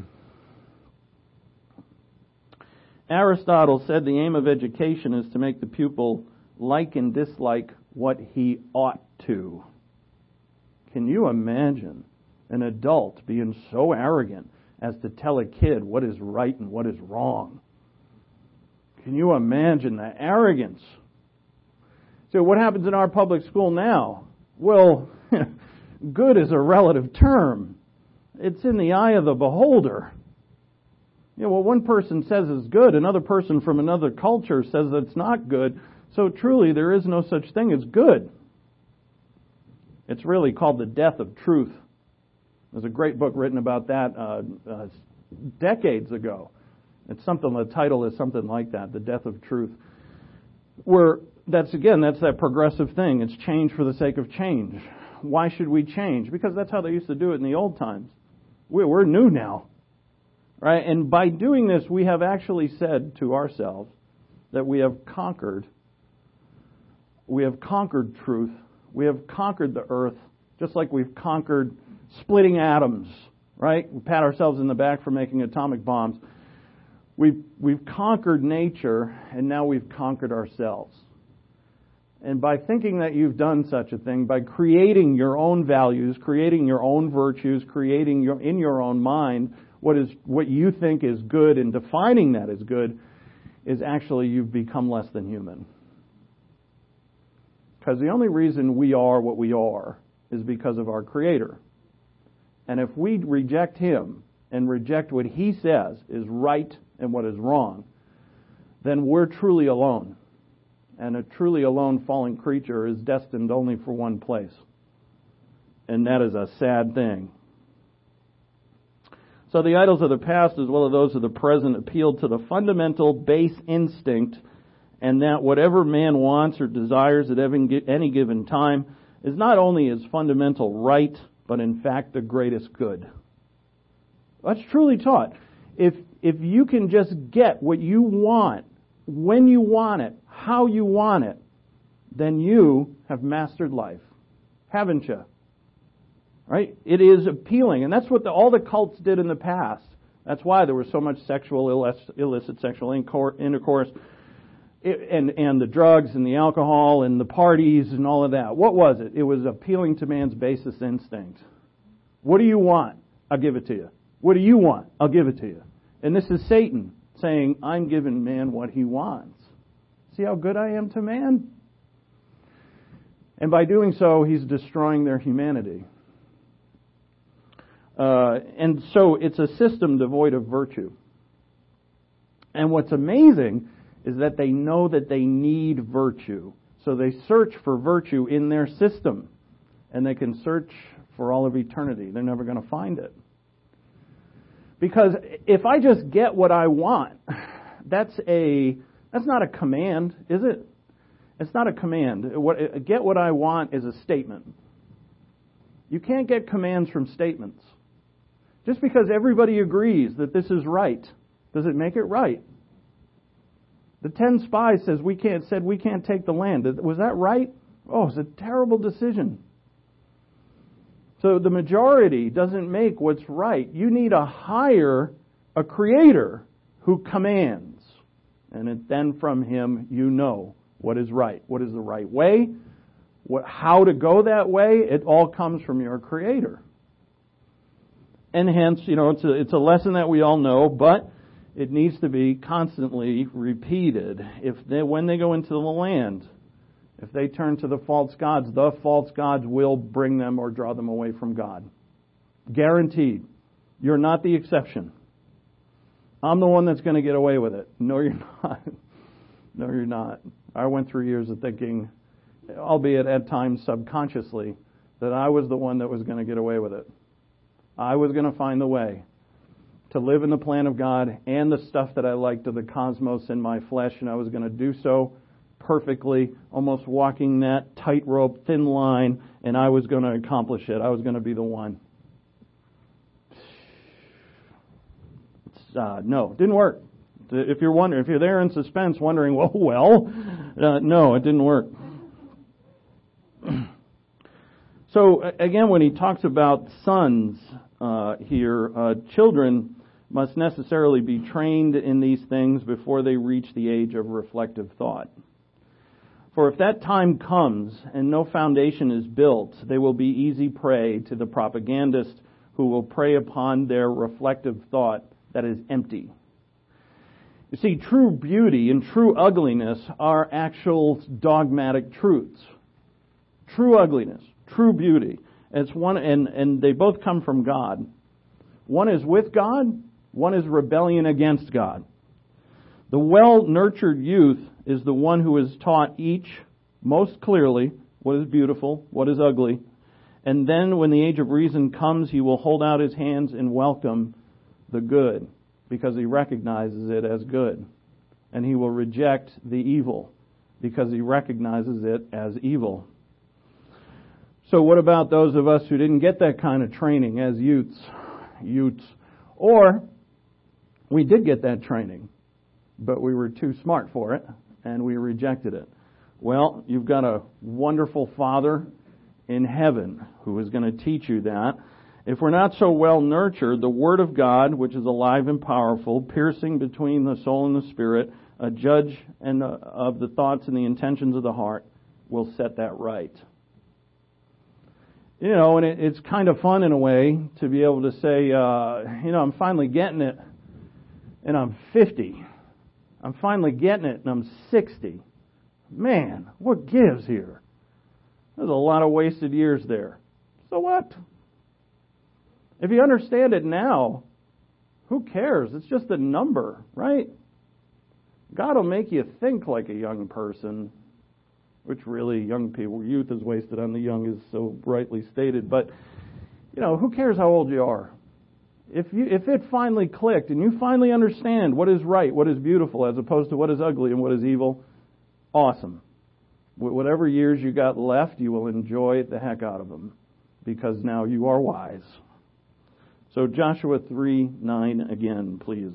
Aristotle said the aim of education is to make the pupil like and dislike what he ought to. Can you imagine an adult being so arrogant as to tell a kid what is right and what is wrong? Can you imagine the arrogance? So what happens in our public school now? Well, good is a relative term. It's in the eye of the beholder. What one person says is good, another person from another culture says it's not good. So truly, there is no such thing as good. It's really called the death of truth. There's a great book written about that decades ago. It's something. The title is something like that, "The Death of Truth." That's that progressive thing. It's change for the sake of change. Why should we change? Because that's how they used to do it in the old times. We're new now, right? And by doing this, we have actually said to ourselves that we have conquered. We have conquered truth. We have conquered the earth, just like we've conquered splitting atoms, right? We pat ourselves in the back for making atomic bombs. We've conquered nature, and now we've conquered ourselves. And by thinking that you've done such a thing, by creating your own values, creating your own virtues, creating in your own mind what you think is good and defining that as good, is actually you've become less than human. Because the only reason we are what we are is because of our Creator. And if we reject Him and reject what He says is right and what is wrong, then we're truly alone. And a truly alone fallen creature is destined only for one place. And that is a sad thing. So the idols of the past as well as those of the present appeal to the fundamental base instinct, and that whatever man wants or desires at any given time is not only his fundamental right, but in fact the greatest good. That's truly taught. If you can just get what you want, when you want it, how you want it, then you have mastered life. Haven't you? Right? It is appealing. And that's what all the cults did in the past. That's why there was so much illicit sexual intercourse, and the drugs and the alcohol and the parties and all of that. What was it? It was appealing to man's basest instinct. What do you want? I'll give it to you. What do you want? I'll give it to you. And this is Satan saying, I'm giving man what he wants. See how good I am to man? And by doing so, he's destroying their humanity. And so it's a system devoid of virtue. And what's amazing is that they know that they need virtue. So they search for virtue in their system. And they can search for all of eternity. They're never going to find it. Because if I just get what I want, that's not a command, is it? It's not a command. Get what I want is a statement. You can't get commands from statements. Just because everybody agrees that this is right, does it make it right? The 10 spies said we can't take the land. Was that right? Oh, it's a terrible decision. So the majority doesn't make what's right. You need a creator who commands. And then from him you know what is right. What is the right way? How to go that way? It all comes from your creator. And hence, it's a lesson that we all know, but it needs to be constantly repeated. When they go into the land, if they turn to the false gods will bring them or draw them away from God. Guaranteed. You're not the exception. I'm the one that's going to get away with it. No, you're not. No, you're not. I went through years of thinking, albeit at times subconsciously, that I was the one that was going to get away with it. I was going to find the way to live in the plan of God and the stuff that I liked of the cosmos in my flesh, and I was going to do so perfectly, almost walking that tightrope, thin line, and I was going to accomplish it. I was going to be the one. No, it didn't work. If you're wondering, if you're there in suspense, wondering, no, it didn't work. So again, when he talks about sons here, children must necessarily be trained in these things before they reach the age of reflective thought. For if that time comes and no foundation is built, they will be easy prey to the propagandist who will prey upon their reflective thought that is empty. You see, true beauty and true ugliness are actual dogmatic truths. True ugliness, true beauty. It's one, and they both come from God. One is with God, one is rebellion against God. The well-nurtured youth is the one who is taught each most clearly what is beautiful, what is ugly, and then when the age of reason comes, he will hold out his hands and welcome the good, because he recognizes it as good. And he will reject the evil, because he recognizes it as evil. So what about those of us who didn't get that kind of training as youths? Or we did get that training, but we were too smart for it, and we rejected it. Well, you've got a wonderful Father in heaven who is going to teach you that. If we're not so well nurtured, the Word of God, which is alive and powerful, piercing between the soul and the spirit, a judge of the thoughts and the intentions of the heart, will set that right. And it's kind of fun in a way to be able to say, I'm finally getting it, and I'm 50. I'm finally getting it, and I'm 60. Man, what gives here? There's a lot of wasted years there. So what? If you understand it now, who cares? It's just a number, right? God will make you think like a young person, which really young people, youth is wasted on the young is so rightly stated. But, who cares how old you are? If it finally clicked and you finally understand what is right, what is beautiful, as opposed to what is ugly and what is evil, awesome. Whatever years you got left, you will enjoy the heck out of them, because now you are wise. So Joshua 3:9 again, please.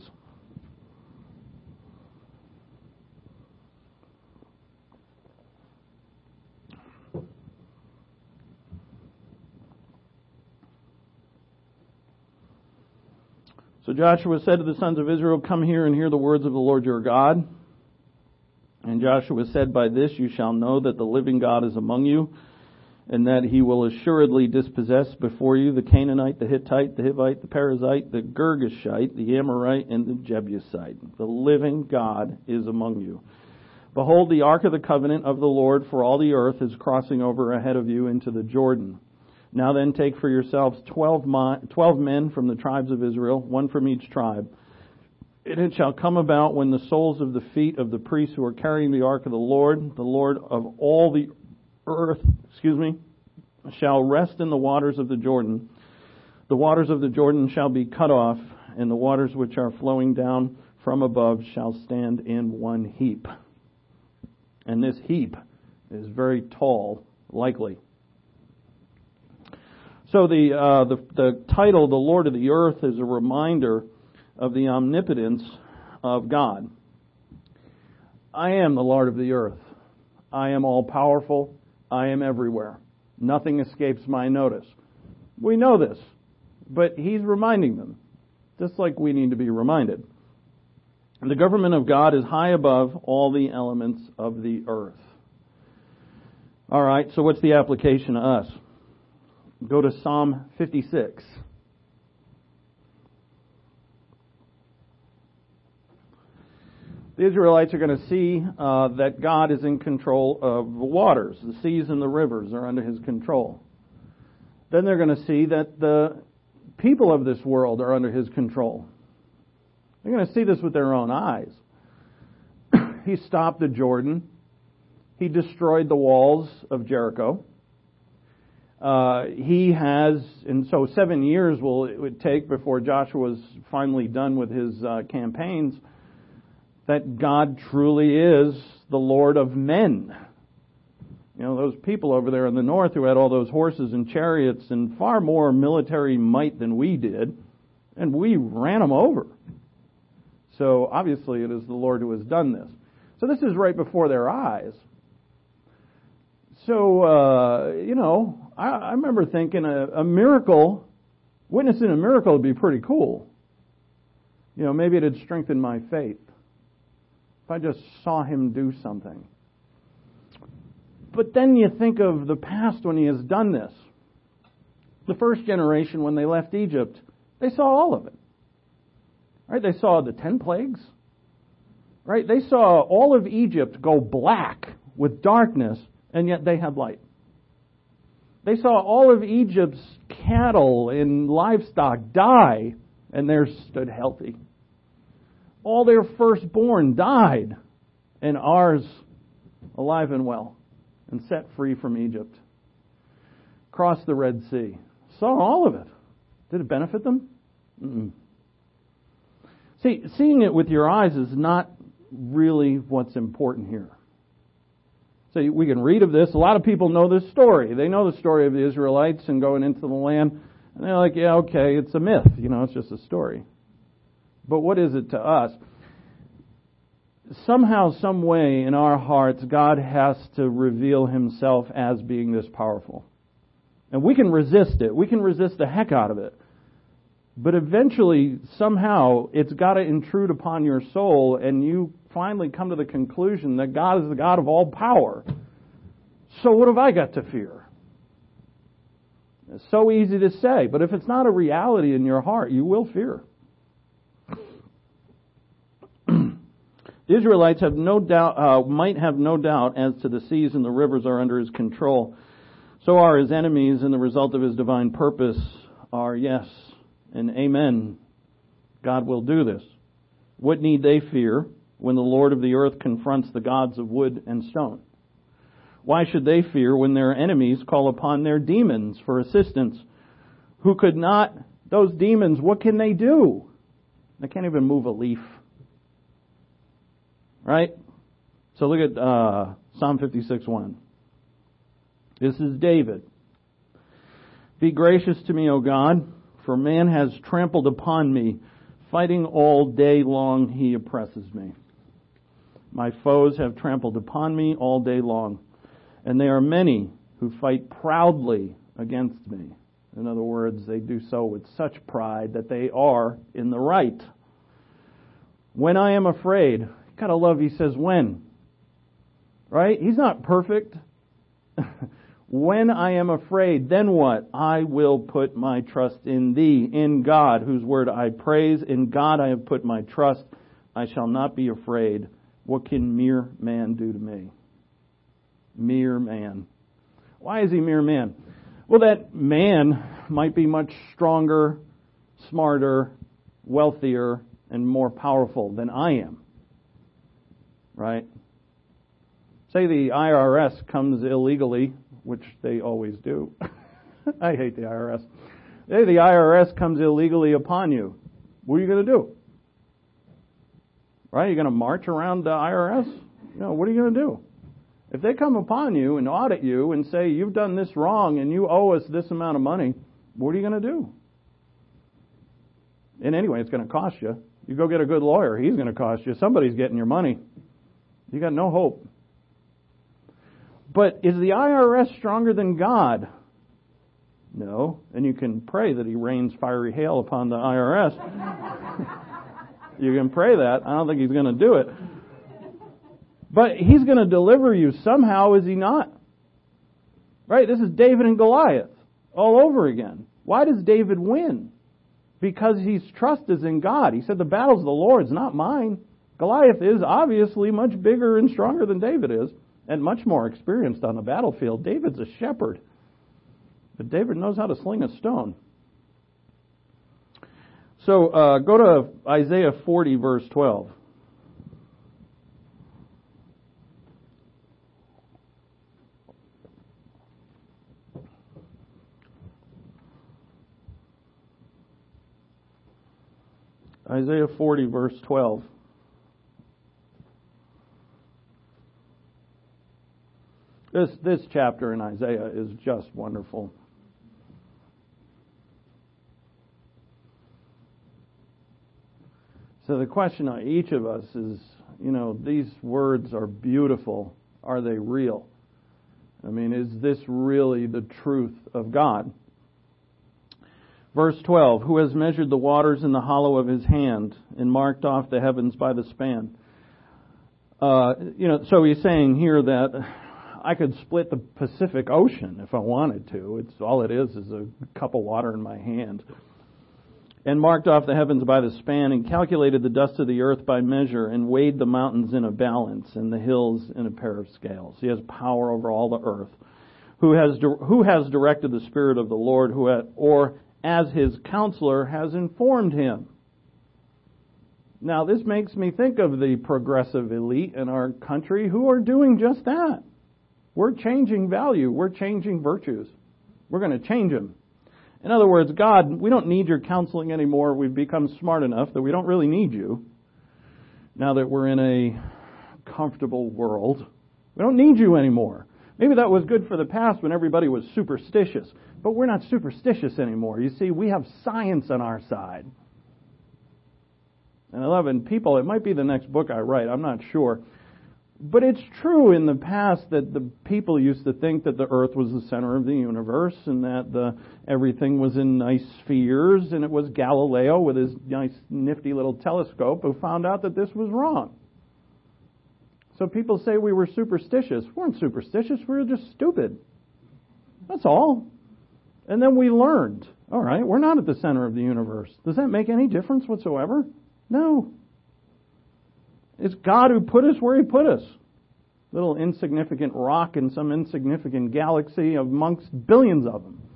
So Joshua said to the sons of Israel, "Come here and hear the words of the Lord your God." And Joshua said, "By this you shall know that the living God is among you, and that he will assuredly dispossess before you the Canaanite, the Hittite, the Hivite, the Perizzite, the Girgashite, the Amorite, and the Jebusite. The living God is among you. Behold, the ark of the covenant of the Lord for all the earth is crossing over ahead of you into the Jordan. Now then take for yourselves 12 men from the tribes of Israel, one from each tribe. And it shall come about when the soles of the feet of the priests who are carrying the ark of the Lord of all the earth, shall rest in the waters of the Jordan. The waters of the Jordan shall be cut off, and the waters which are flowing down from above shall stand in one heap." And this heap is very tall, likely. So the title, "The Lord of the Earth," is a reminder of the omnipotence of God. I am the Lord of the earth. I am all powerful. I am everywhere. Nothing escapes my notice. We know this, but he's reminding them, just like we need to be reminded. The government of God is high above all the elements of the earth. All right, so what's the application to us? Go to Psalm 56. The Israelites are going to see that God is in control of the waters. The seas and the rivers are under His control. Then they're going to see that the people of this world are under His control. They're going to see this with their own eyes. He stopped the Jordan. He destroyed the walls of Jericho. He has, and so 7 years it would take before Joshua's finally done with his campaigns, that God truly is the Lord of men. Those people over there in the north who had all those horses and chariots and far more military might than we did, and we ran them over. So obviously it is the Lord who has done this. So this is right before their eyes. So, I remember thinking a miracle, witnessing a miracle would be pretty cool. Maybe it'd strengthen my faith if I just saw Him do something. But then you think of the past when He has done this. The first generation, when they left Egypt, they saw all of it. Right? They saw the 10 plagues. Right? They saw all of Egypt go black with darkness, and yet they had light. They saw all of Egypt's cattle and livestock die, and theirs stood healthy. All their firstborn died, and ours alive and well, and set free from Egypt. Crossed the Red Sea. Saw all of it. Did it benefit them? Mm-mm. See, seeing it with your eyes is not really what's important here. So we can read of this. A lot of people know this story. They know the story of the Israelites and going into the land. And they're like, yeah, okay, it's a myth. It's just a story. But what is it to us? Somehow, some way in our hearts, God has to reveal Himself as being this powerful. And we can resist it. We can resist the heck out of it. But eventually, somehow, it's got to intrude upon your soul, and you finally come to the conclusion that God is the God of all power. So what have I got to fear? It's so easy to say, but if it's not a reality in your heart, you will fear. The Israelites have no doubt, might have no doubt as to the seas and the rivers are under His control. So are his enemies, and the result of his divine purpose are yes and amen. God will do this. What need they fear when the Lord of the earth confronts the gods of wood and stone? Why should they fear when their enemies call upon their demons for assistance? Who could not, those demons, what can they do? They can't even move a leaf. Right? So look at Psalm 56:1. This is David. Be gracious to me, O God, for man has trampled upon me. Fighting all day long he oppresses me. My foes have trampled upon me all day long, and there are many who fight proudly against me. In other words, they do so with such pride that they are in the right. When I am afraid, you gotta love, he says when. Right? He's not perfect. When I am afraid, then what? I will put my trust in thee, in God, whose word I praise. In God I have put my trust. I shall not be afraid. What can mere man do to me? Mere man. Why is he mere man? Well, that man might be much stronger, smarter, wealthier, and more powerful than I am. Right? Say the IRS comes illegally, which they always do. I hate the IRS. Say the IRS comes illegally upon you. What are you going to do? Right? You're going to march around the IRS? No, what are you going to do? If they come upon you and audit you and say, you've done this wrong and you owe us this amount of money, what are you going to do? And anyway, it's going to cost you. You go get a good lawyer, he's going to cost you. Somebody's getting your money. You got no hope. But is the IRS stronger than God? No. And you can pray that he rains fiery hail upon the IRS. You can pray that. I don't think he's going to do it. But he's going to deliver you somehow, is he not? Right? This is David and Goliath all over again. Why does David win? Because his trust is in God. He said, the battle's the Lord's, not mine. Goliath is obviously much bigger and stronger than David is, and much more experienced on the battlefield. David's a shepherd, but David knows how to sling a stone. So go to Isaiah 40, verse 12. Isaiah 40, verse 12. This chapter in Isaiah is just wonderful. So the question on each of us is, these words are beautiful. Are they real? I mean, is this really the truth of God? Verse 12, who has measured the waters in the hollow of his hand and marked off the heavens by the span? So he's saying here that I could split the Pacific Ocean if I wanted to. It's all it is a cup of water in my hand. And marked off the heavens by the span and calculated the dust of the earth by measure and weighed the mountains in a balance and the hills in a pair of scales. He has power over all the earth. Who has directed the Spirit of the Lord, or as his counselor has informed him? Now this makes me think of the progressive elite in our country who are doing just that. We're changing value. We're changing virtues. We're going to change them. In other words, God, we don't need your counseling anymore. We've become smart enough that we don't really need you. Now that we're in a comfortable world, we don't need you anymore. Maybe that was good for the past when everybody was superstitious. But we're not superstitious anymore. You see, we have science on our side. And 11 people, it might be the next book I write, I'm not sure. But it's true in the past that the people used to think that the earth was the center of the universe and that everything was in nice spheres, and it was Galileo with his nice nifty little telescope who found out that this was wrong. So people say we were superstitious. We weren't superstitious, we were just stupid. That's all. And then we learned, all right, we're not at the center of the universe. Does that make any difference whatsoever? No. It's God who put us where he put us. little insignificant rock in some insignificant galaxy amongst billions of them.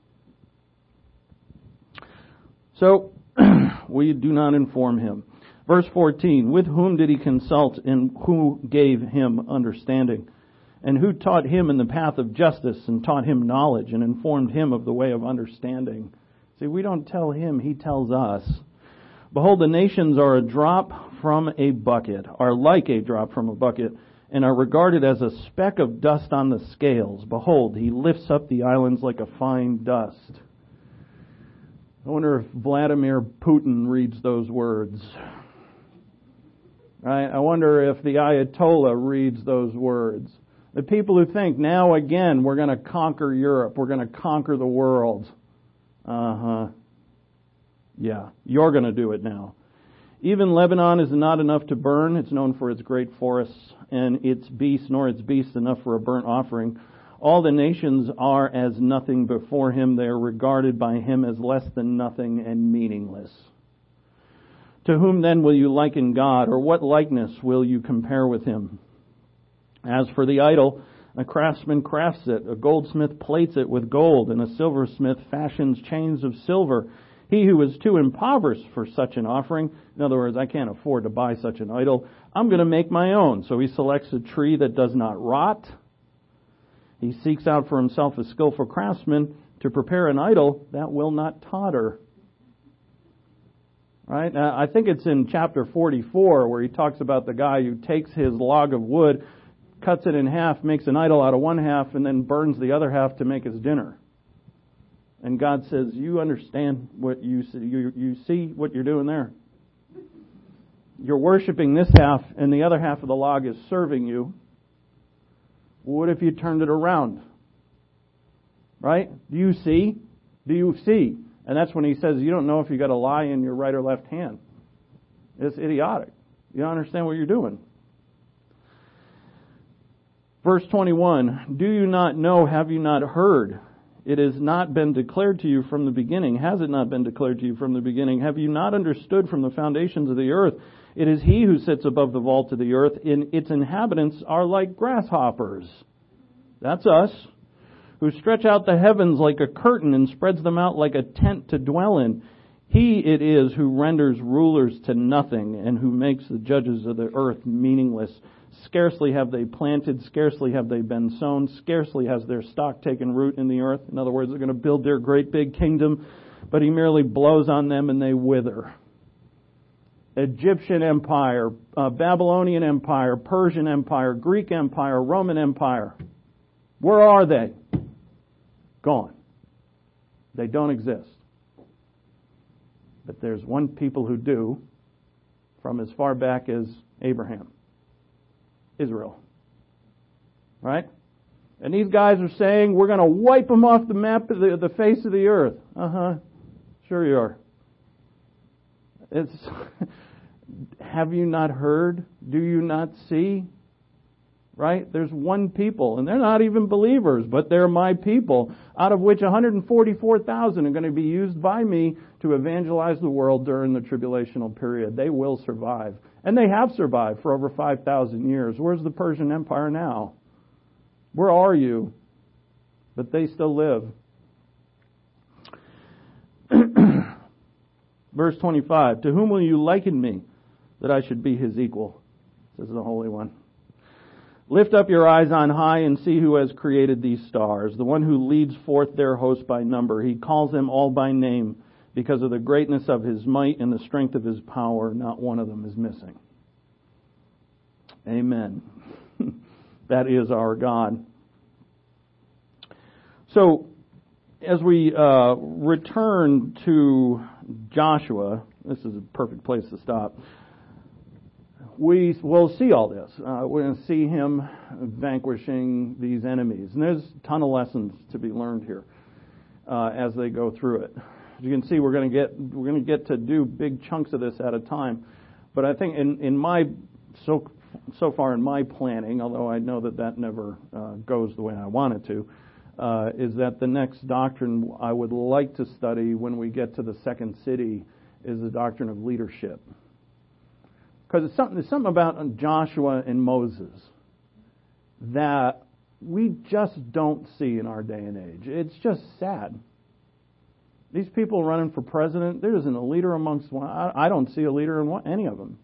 So, we do not inform him. Verse 14, with whom did he consult and who gave him understanding? And who taught him in the path of justice and taught him knowledge and informed him of the way of understanding? See, we don't tell him, he tells us. Behold, the nations are a drop from a bucket, are like a drop from a bucket, and are regarded as a speck of dust on the scales. Behold, he lifts up the islands like a fine dust. I wonder if Vladimir Putin reads those words. Right? I wonder if the Ayatollah reads those words. The people who think, now again, we're going to conquer Europe, we're going to conquer the world. Yeah, you're going to do it now. Even Lebanon is not enough to burn. It's known for its great forests, and its beasts, nor its beasts enough for a burnt offering. All the nations are as nothing before him. They are regarded by him as less than nothing and meaningless. To whom then will you liken God, or what likeness will you compare with him? As for the idol, a craftsman crafts it, a goldsmith plates it with gold, and a silversmith fashions chains of silver. He who is too impoverished for such an offering, in other words, I can't afford to buy such an idol, I'm going to make my own. So he selects a tree that does not rot. He seeks out for himself a skillful craftsman to prepare an idol that will not totter. Right? I think it's in chapter 44 where he talks about the guy who takes his log of wood, cuts it in half, makes an idol out of one half, and then burns the other half to make his dinner. And God says, you understand what you see what you're doing there. You're worshiping this half, and the other half of the log is serving you. What if you turned it around? Right? Do you see? Do you see? And that's when he says, you don't know if you got a lie in your right or left hand. It's idiotic. You don't understand what you're doing. Verse 21, do you not know, have you not heard? It has not been declared to you from the beginning. Has it not been declared to you from the beginning? Have you not understood from the foundations of the earth? It is he who sits above the vault of the earth, and its inhabitants are like grasshoppers. That's us. Who stretch out the heavens like a curtain and spreads them out like a tent to dwell in. He it is who renders rulers to nothing and who makes the judges of the earth meaningless. Scarcely have they planted, scarcely have they been sown, scarcely has their stock taken root in the earth. In other words, they're going to build their great big kingdom, but he merely blows on them and they wither. Egyptian empire, Babylonian empire, Persian empire, Greek empire, Roman empire. Where are they? Gone. They don't exist. But there's one people who do, from as far back as Abraham. Israel. Right? And these guys are saying, we're going to wipe them off the map of the face of the earth. Sure you are. It's have you not heard? Do you not see? Right? There's one people, and they're not even believers, but they're my people, out of which 144,000 are going to be used by me to evangelize the world during the tribulational period. They will survive. And they have survived for over 5,000 years. Where's the Persian Empire now? Where are you? But they still live. Verse 25, to whom will you liken me that I should be his equal? Says the Holy One. Lift up your eyes on high and see who has created these stars, the one who leads forth their host by number. He calls them all by name. Because of the greatness of his might and the strength of his power, not one of them is missing. Amen. That is our God. So, as we return to Joshua, this is a perfect place to stop. We will see all this. We're going to see him vanquishing these enemies. And there's a ton of lessons to be learned here as they go through it. As you can see, we're going to get to do big chunks of this at a time. But I think in my so far in my planning, although I know that never goes the way I want it to, is that the next doctrine I would like to study when we get to the second city is the doctrine of leadership. Because there's something about Joshua and Moses that we just don't see in our day and age. It's just sad. These people running for president, there isn't a leader amongst one. I don't see a leader in any of them.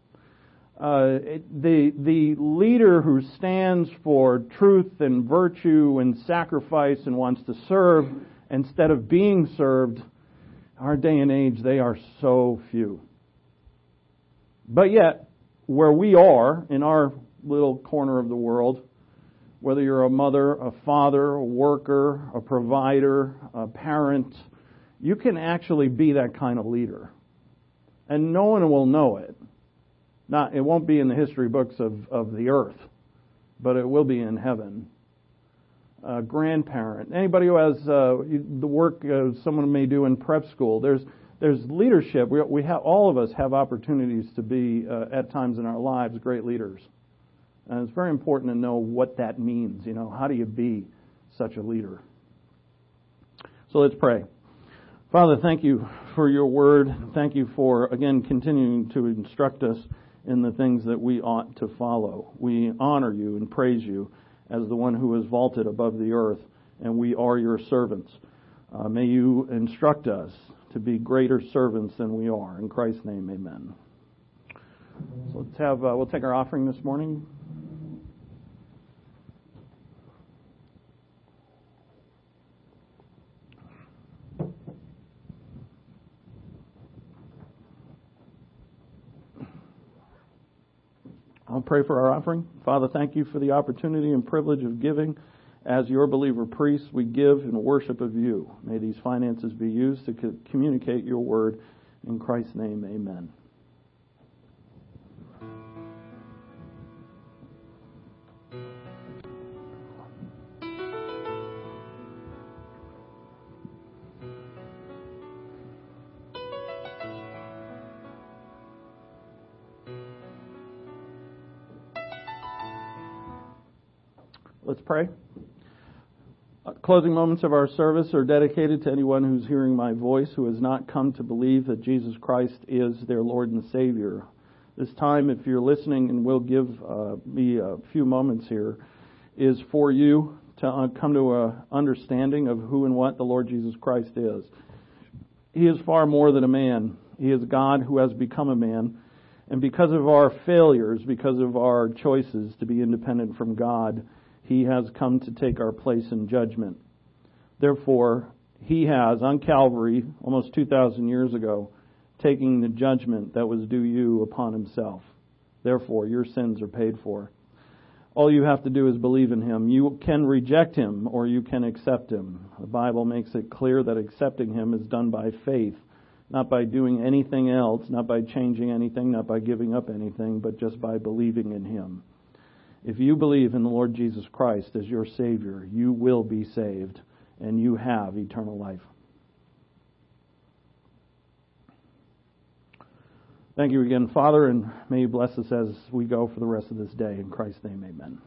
The leader who stands for truth and virtue and sacrifice and wants to serve instead of being served, our day and age, they are so few. But yet, where we are in our little corner of the world, whether you're a mother, a father, a worker, a provider, a parent, you can actually be that kind of leader. And no one will know it. It won't be in the history books of the earth, but it will be in heaven. Grandparent, anybody who has the work someone may do in prep school, there's leadership. We have, all of us have opportunities to be at times in our lives great leaders. And it's very important to know what that means. How do you be such a leader? So let's pray. Father, thank you for your word. Thank you for, again, continuing to instruct us in the things that we ought to follow. We honor you and praise you as the one who is vaulted above the earth, and we are your servants. May you instruct us to be greater servants than we are. In Christ's name, amen. So we'll take our offering this morning. I'll pray for our offering. Father, thank you for the opportunity and privilege of giving. As your believer priests, we give in worship of you. May these finances be used to communicate your word. In Christ's name, amen. Let's pray. Closing moments of our service are dedicated to anyone who's hearing my voice who has not come to believe that Jesus Christ is their Lord and Savior. This time, if you're listening and will give me a few moments here, is for you to come to an understanding of who and what the Lord Jesus Christ is. He is far more than a man. He is God who has become a man. And because of our failures, because of our choices to be independent from God, He has come to take our place in judgment. Therefore, He has, on Calvary, almost 2,000 years ago, taking the judgment that was due you upon Himself. Therefore, your sins are paid for. All you have to do is believe in Him. You can reject Him or you can accept Him. The Bible makes it clear that accepting Him is done by faith, not by doing anything else, not by changing anything, not by giving up anything, but just by believing in Him. If you believe in the Lord Jesus Christ as your Savior, you will be saved, and you have eternal life. Thank you again, Father, and may you bless us as we go for the rest of this day. In Christ's name, amen.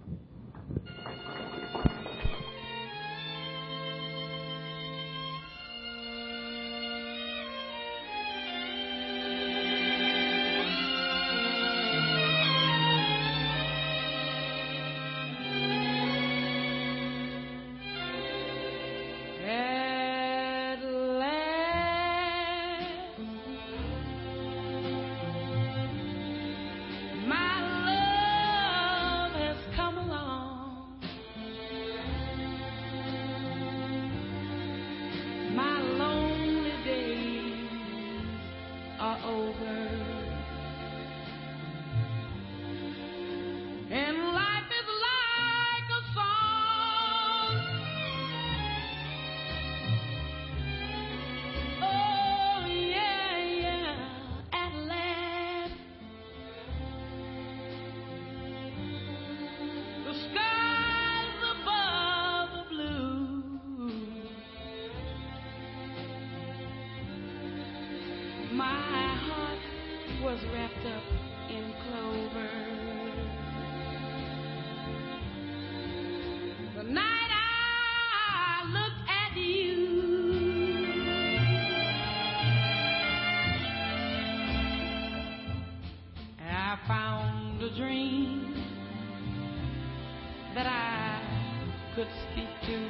Was wrapped up in clover. The night I looked at you, I found a dream could speak to